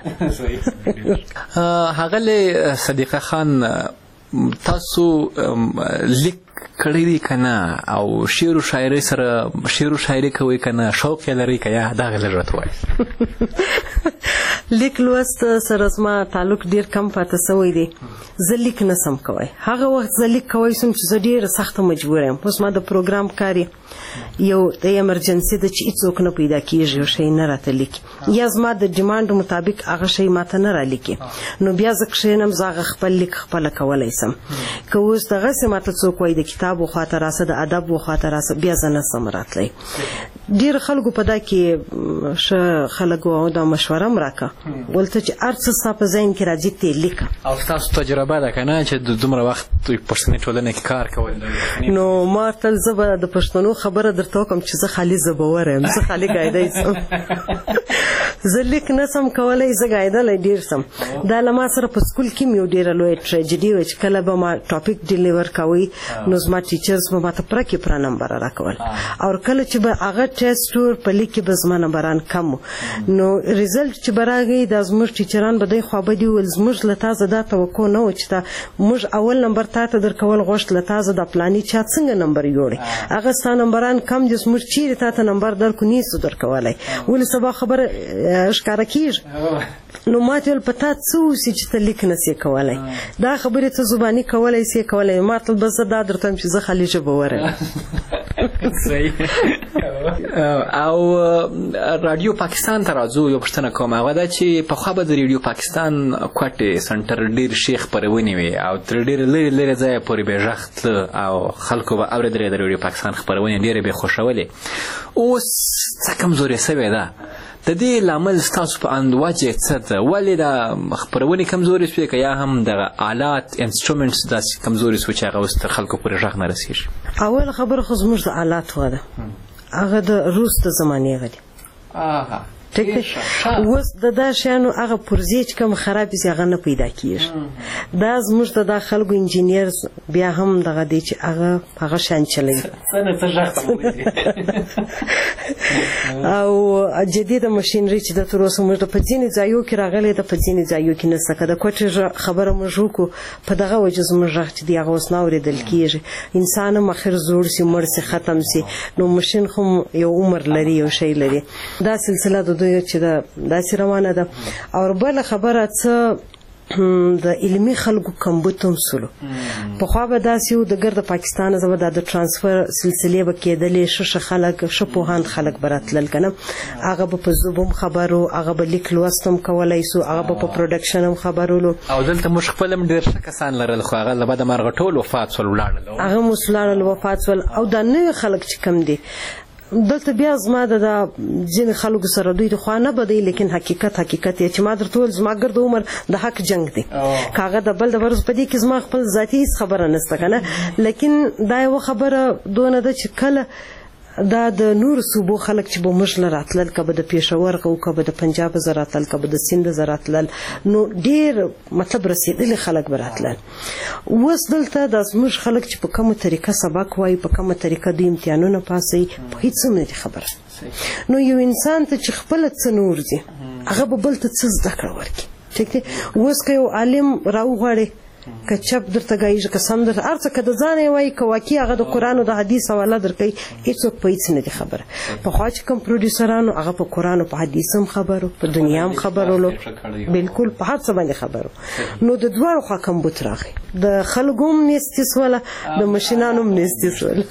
هغه له صدیقه خان تاسو لیک کړی دی کنه او شعر او شاعري سره شعر او شاعري کوي کنه شوق لري کیا دا غل راته وای لیک لوست سره زما تعلق ډیر کم پاتې سوی دی زه لیک نه سم کوي هغه وخت زه لیک کوي سم چې زه ډیر سخت مجبور یم اوس ما د پروګرام کاری یو د ایمرجنسي د چې څوک نه پیدا کیږي او شي نه راته لیکي یا زما د ډیماند مطابق هغه شی ماته نه را لیکي نو بیا زه کښینم زاغه خپل لیک خپل کولای سم که اوس دغه سماته څوک وای د کتاب او خاطر اسه د ادب او خاطر اسه بیا زنه سم راتلی ډیر خلکو په دا کې ش خلکو او دا مشوره مراکه ولته چې ارڅ صاحب زین کې راځي ته لیکه او تاسو تجربه ده کنه چې د دومره وخت پښتني ټولنه کې کار کول نو ما تل زبر د پښتنو خبره درته کوم چې زه خالي زبور یم زه خالي قاعده سم زه لیک نه سم کولای زه قاعده لای ډیر سم دا لما سره په سکول کې میو ډیر لوی ټریجډي و چې کله به ما ټاپک ډیلیور کوي نو زما ټیچرز به ماته پر کې پر نمبر راکول او کله چې به هغه ټیسټ ور په لیک به زما نمبران کم نو ریزلټ چې براغی د زموږ ټیچران به د خو به دی ول زموږ له تازه دا توقع نه و چې تا موږ اول نمبر تا ته درکول غوښت له تازه د پلاني چا څنګه نمبر یوړي هغه ستاسو نمبران کم د زموږ چیرې تا ته نمبر درکو نیسو درکولای ول سبا خبر ښکارا کیږي نو ما ته پتا څو چې ته لیک نه سي کولای دا خبره ته زبانی کولای سي کولای ما ته بس دا درته چې زه خالي جبوره صحیح او رادیو پاکستان ته راځو یو پښتنه کوم هغه دا چې په خو به د رادیو پاکستان کوټه سنټر ډیر شیخ پرونی وي او تر ډیر لري لري ځای پورې به ژغت او خلکو به اورېدل د رادیو پاکستان خبرونه ډیره به خوشاله اوس څه کمزوري سوي ده د دې لامل تاسو په اندواجه څه ده ولې دا خبرونه کمزوري شوي که یا هم د آلات انسټرومنټس داسې کمزوري شوي چې هغه اوس تر خلکو پورې غږ نه رسېږي اول خبره خو زموږ د آلات وه ده هغه د روس د زمانې هغه دي ټیک دی اوس د دا شیانو هغه پرزې چې کوم خرابې سي هغه نه پیدا کېږي دا زموږ د دا خلکو انجینیر بیا هم دغه دی چې هغه هغه شیان چلوي او جدیده ماشینري چې د تر اوسه موږ په ځینې ځایو کې راغلی ده په ځینې ځایو کې نشته که د کوټې خبره موږ وکړو په دغه وجه زموږ غږ چې دی هغه اوس نه اورېدل کېږي انسان هم اخر زوړ سي مړ سي ختم سي نو ماشین خو یو عمر لري یو شی لري دا سلسله د چې دا داسې روانه ده او بله خبره څه د علمي خلکو کمبود هم سلو پخوا به داسې و د ګرد پاکستان زه به دا د ټرانسفر سلسلې به کېدلې ښه ښه خلک ښه پوهاند خلک به راتلل که نه هغه به په ژبو هم خبر و هغه به لیک لوست هم کولی سو هغه به په پروډکشن هم خبر ولو او دلته موږ خپل هم ډېر ښه کسان لرل خو هغه له بده مرغه ټول وفات سول ولاړل هغه هم اوس ولاړل وفات سول او دا نوي خلک چې کم دي دلته بیا زما د ځینې خلکو سره دوی د خوا نه بدی لیکن حقیقت حقیقت چې ما درته وویل زما ګرد عمر د حق جنگ دی که هغه د بل د ورځ په دې کې زما خپل ذاتي هېڅ خبره نشته که نه لیکن دا یوه خبره دونه ده چې کله دا د نور صوبو خلک چې به موږ له راتلل که به د پېښور او که به د پنجاب زه راتلل که به د سیند زه راتلل نو ډېر مطلب رسېدلي خلک به راتلل اوس دلته دا زموږ خلک چې په کومه طریقه سبق وایي په کومه طریقه دوی امتحانونه پاسوي په هېڅ هم نه دي خبره نو یو انسان ته چې خپله څه نور ځي هغه به بل ته څه زده کړه ورکړي. ټیک دی. اوس که یو عالم راوغواړي که چپ درته ګایږي که سم درته هر څه که د ځانه یې وایي که واقعي هغه د قرآن او د حدیث حواله درکوي هېڅوک په هېڅ نه دي خبره. پخوا چې کوم پروډیوسرانو هغه په قرآن او په حدیث هم خبرو په دنیا هم خبرولو بلکل په هر څه باندې خبرو. نو د دواړو خوا کمبود راغی د خلکو هم نیستي سوله د مشینانو هم نیستي سوله.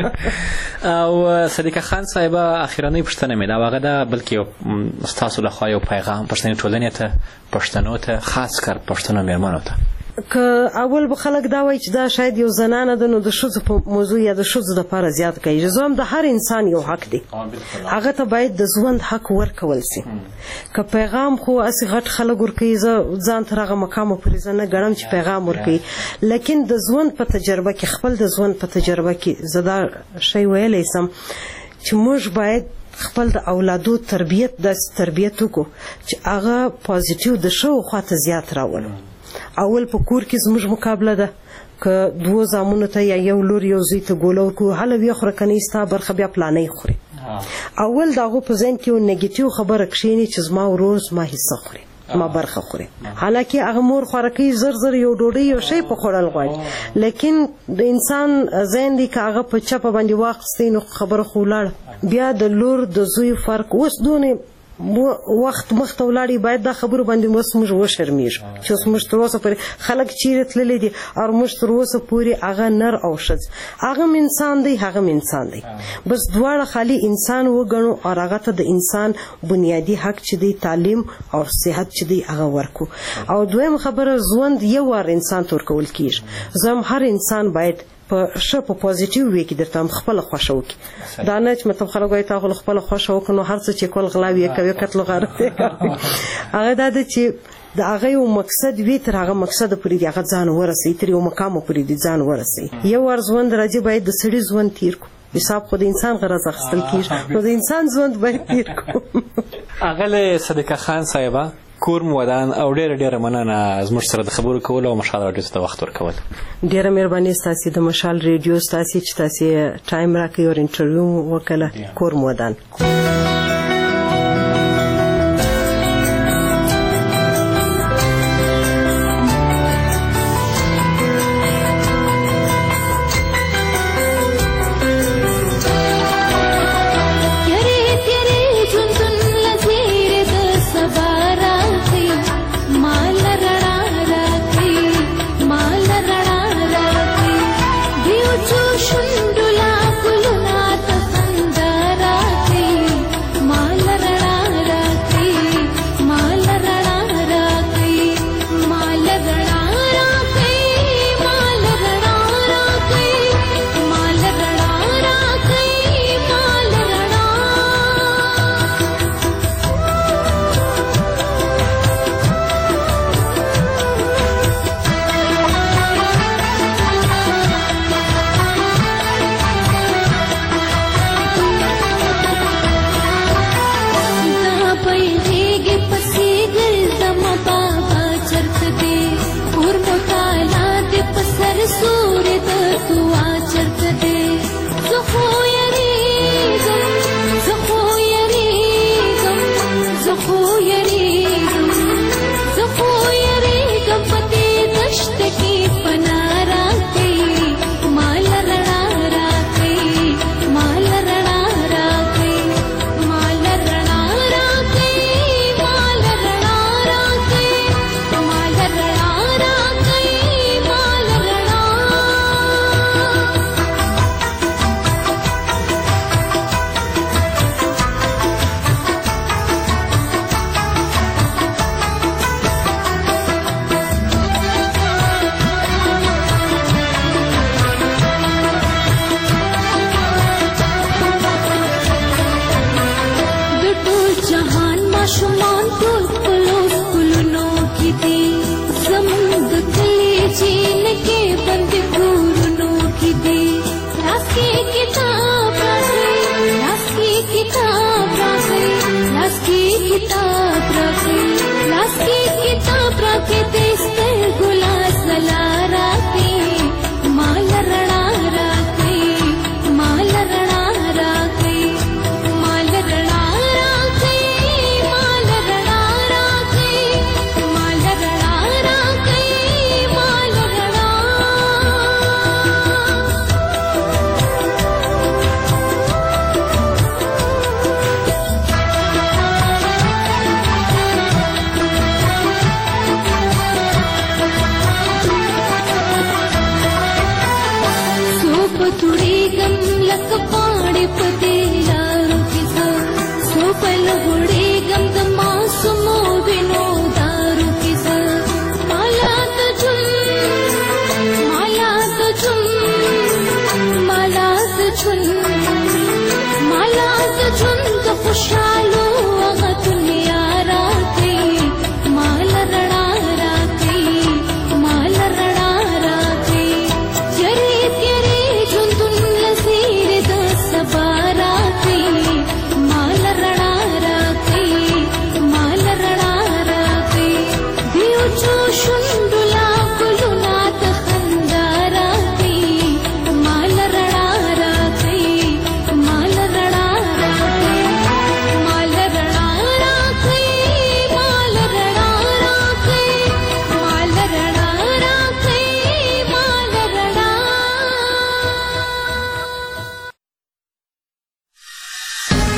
او صدیقه خان صاحبه اخرنۍ پوښتنه مې دا هغه ده بلکې ستاسو لخوا یو پیغام پښتني ټولنې ته پښتنو ته خاص کر پښتنو مېرمنو ته که اول به خلک دا وایي چې دا شاید یو زنانه ده نو د ښځو په موضوع یا د ښځو دپاره زیات کېږي. زه هم د هر انسان یو حق دی هغه ته باید د ژوند حق ورکول سي. که پیغام خو هسې غټ خلک ورکوي زه ځان تر هغه مقامه پورې زه نه ګڼم چې پیغام ورکوي لیکن د ژوند په تجربه کې خپل د ژوند په تجربه کې زه دا شی ویلی سم چې موږ باید خپل د اولادو تربیت داسې تربیت وکړو چې هغه پازیټیو د ښو خواته زیات راولو. اول په کور کې زموږ مقابله ده که دوو زامنو ته یا یو لور یو زوی ته ګوله ورکړو هله ویې خوره که نه ستا برخه بیا پلانۍ خوري. اول د هغو په ذهن کې یو نیګیټیو خبره کښېني چې زما ورور زما حصه خوري ما برخه خوري. حالانکه هغه مور خوراکي زر زر یو ډوډۍ یو شی په خوړل غواړي لیکن د انسان ذهن دی که هغه په چپه باندې واخیستی نو خبره خو ولاړه. بیا د لور د زوی فرق اوس دونې وخت مخته ولاړې باید دا خبرو باندې اوس موږ وشرمېږو چې اوس موږ تر اوسه پورې خلک چیرې تللی دي او موږ تر اوسه پورې هغه نر او ښځه هغه هم انسان دی هغه هم انسان دی بس دواړه خالي انسان وګڼو او هغه ته د انسان بنیادي حق چې دی تعلیم او صحت چې دی هغه ورکو. او دویم خبره ژوند یو وار انسان ته ورکول کېږي. زه هم هر انسان باید په ښه په پازیټیو وی کې درته هم خپله خوښه وکړي. دا نه چې مطلب خلک وایي تا خو خپله خوښه وکړه نو هر څه چې کول غلاوې کوي قتل غارت یې کوي. هغه دا ده چې د هغه یو مقصد وي تر هغه مقصده پورې دې هغه ځان ورسوي تر یو مقامه پورې دې ځان ورسوي. یو وار ژوند راځي باید د سړي ژوند تیر کړو. حساب خو د انسان غرض اخیستل کېږي نو د انسان ژوند باید تیر کړو. اغلې صدیقه خان صاحبه کور مو ودان او ډېره ډېره مننه زموږ سره د خبرو کولو او مشال راډیو ته وخت ورکول. ډېره مهرباني ستاسې د مشال ریډیو ستاسې چې تاسې ټایم راکړئ او انټرویو مو وکړله. کور مو ودان. माल रणा خوشحال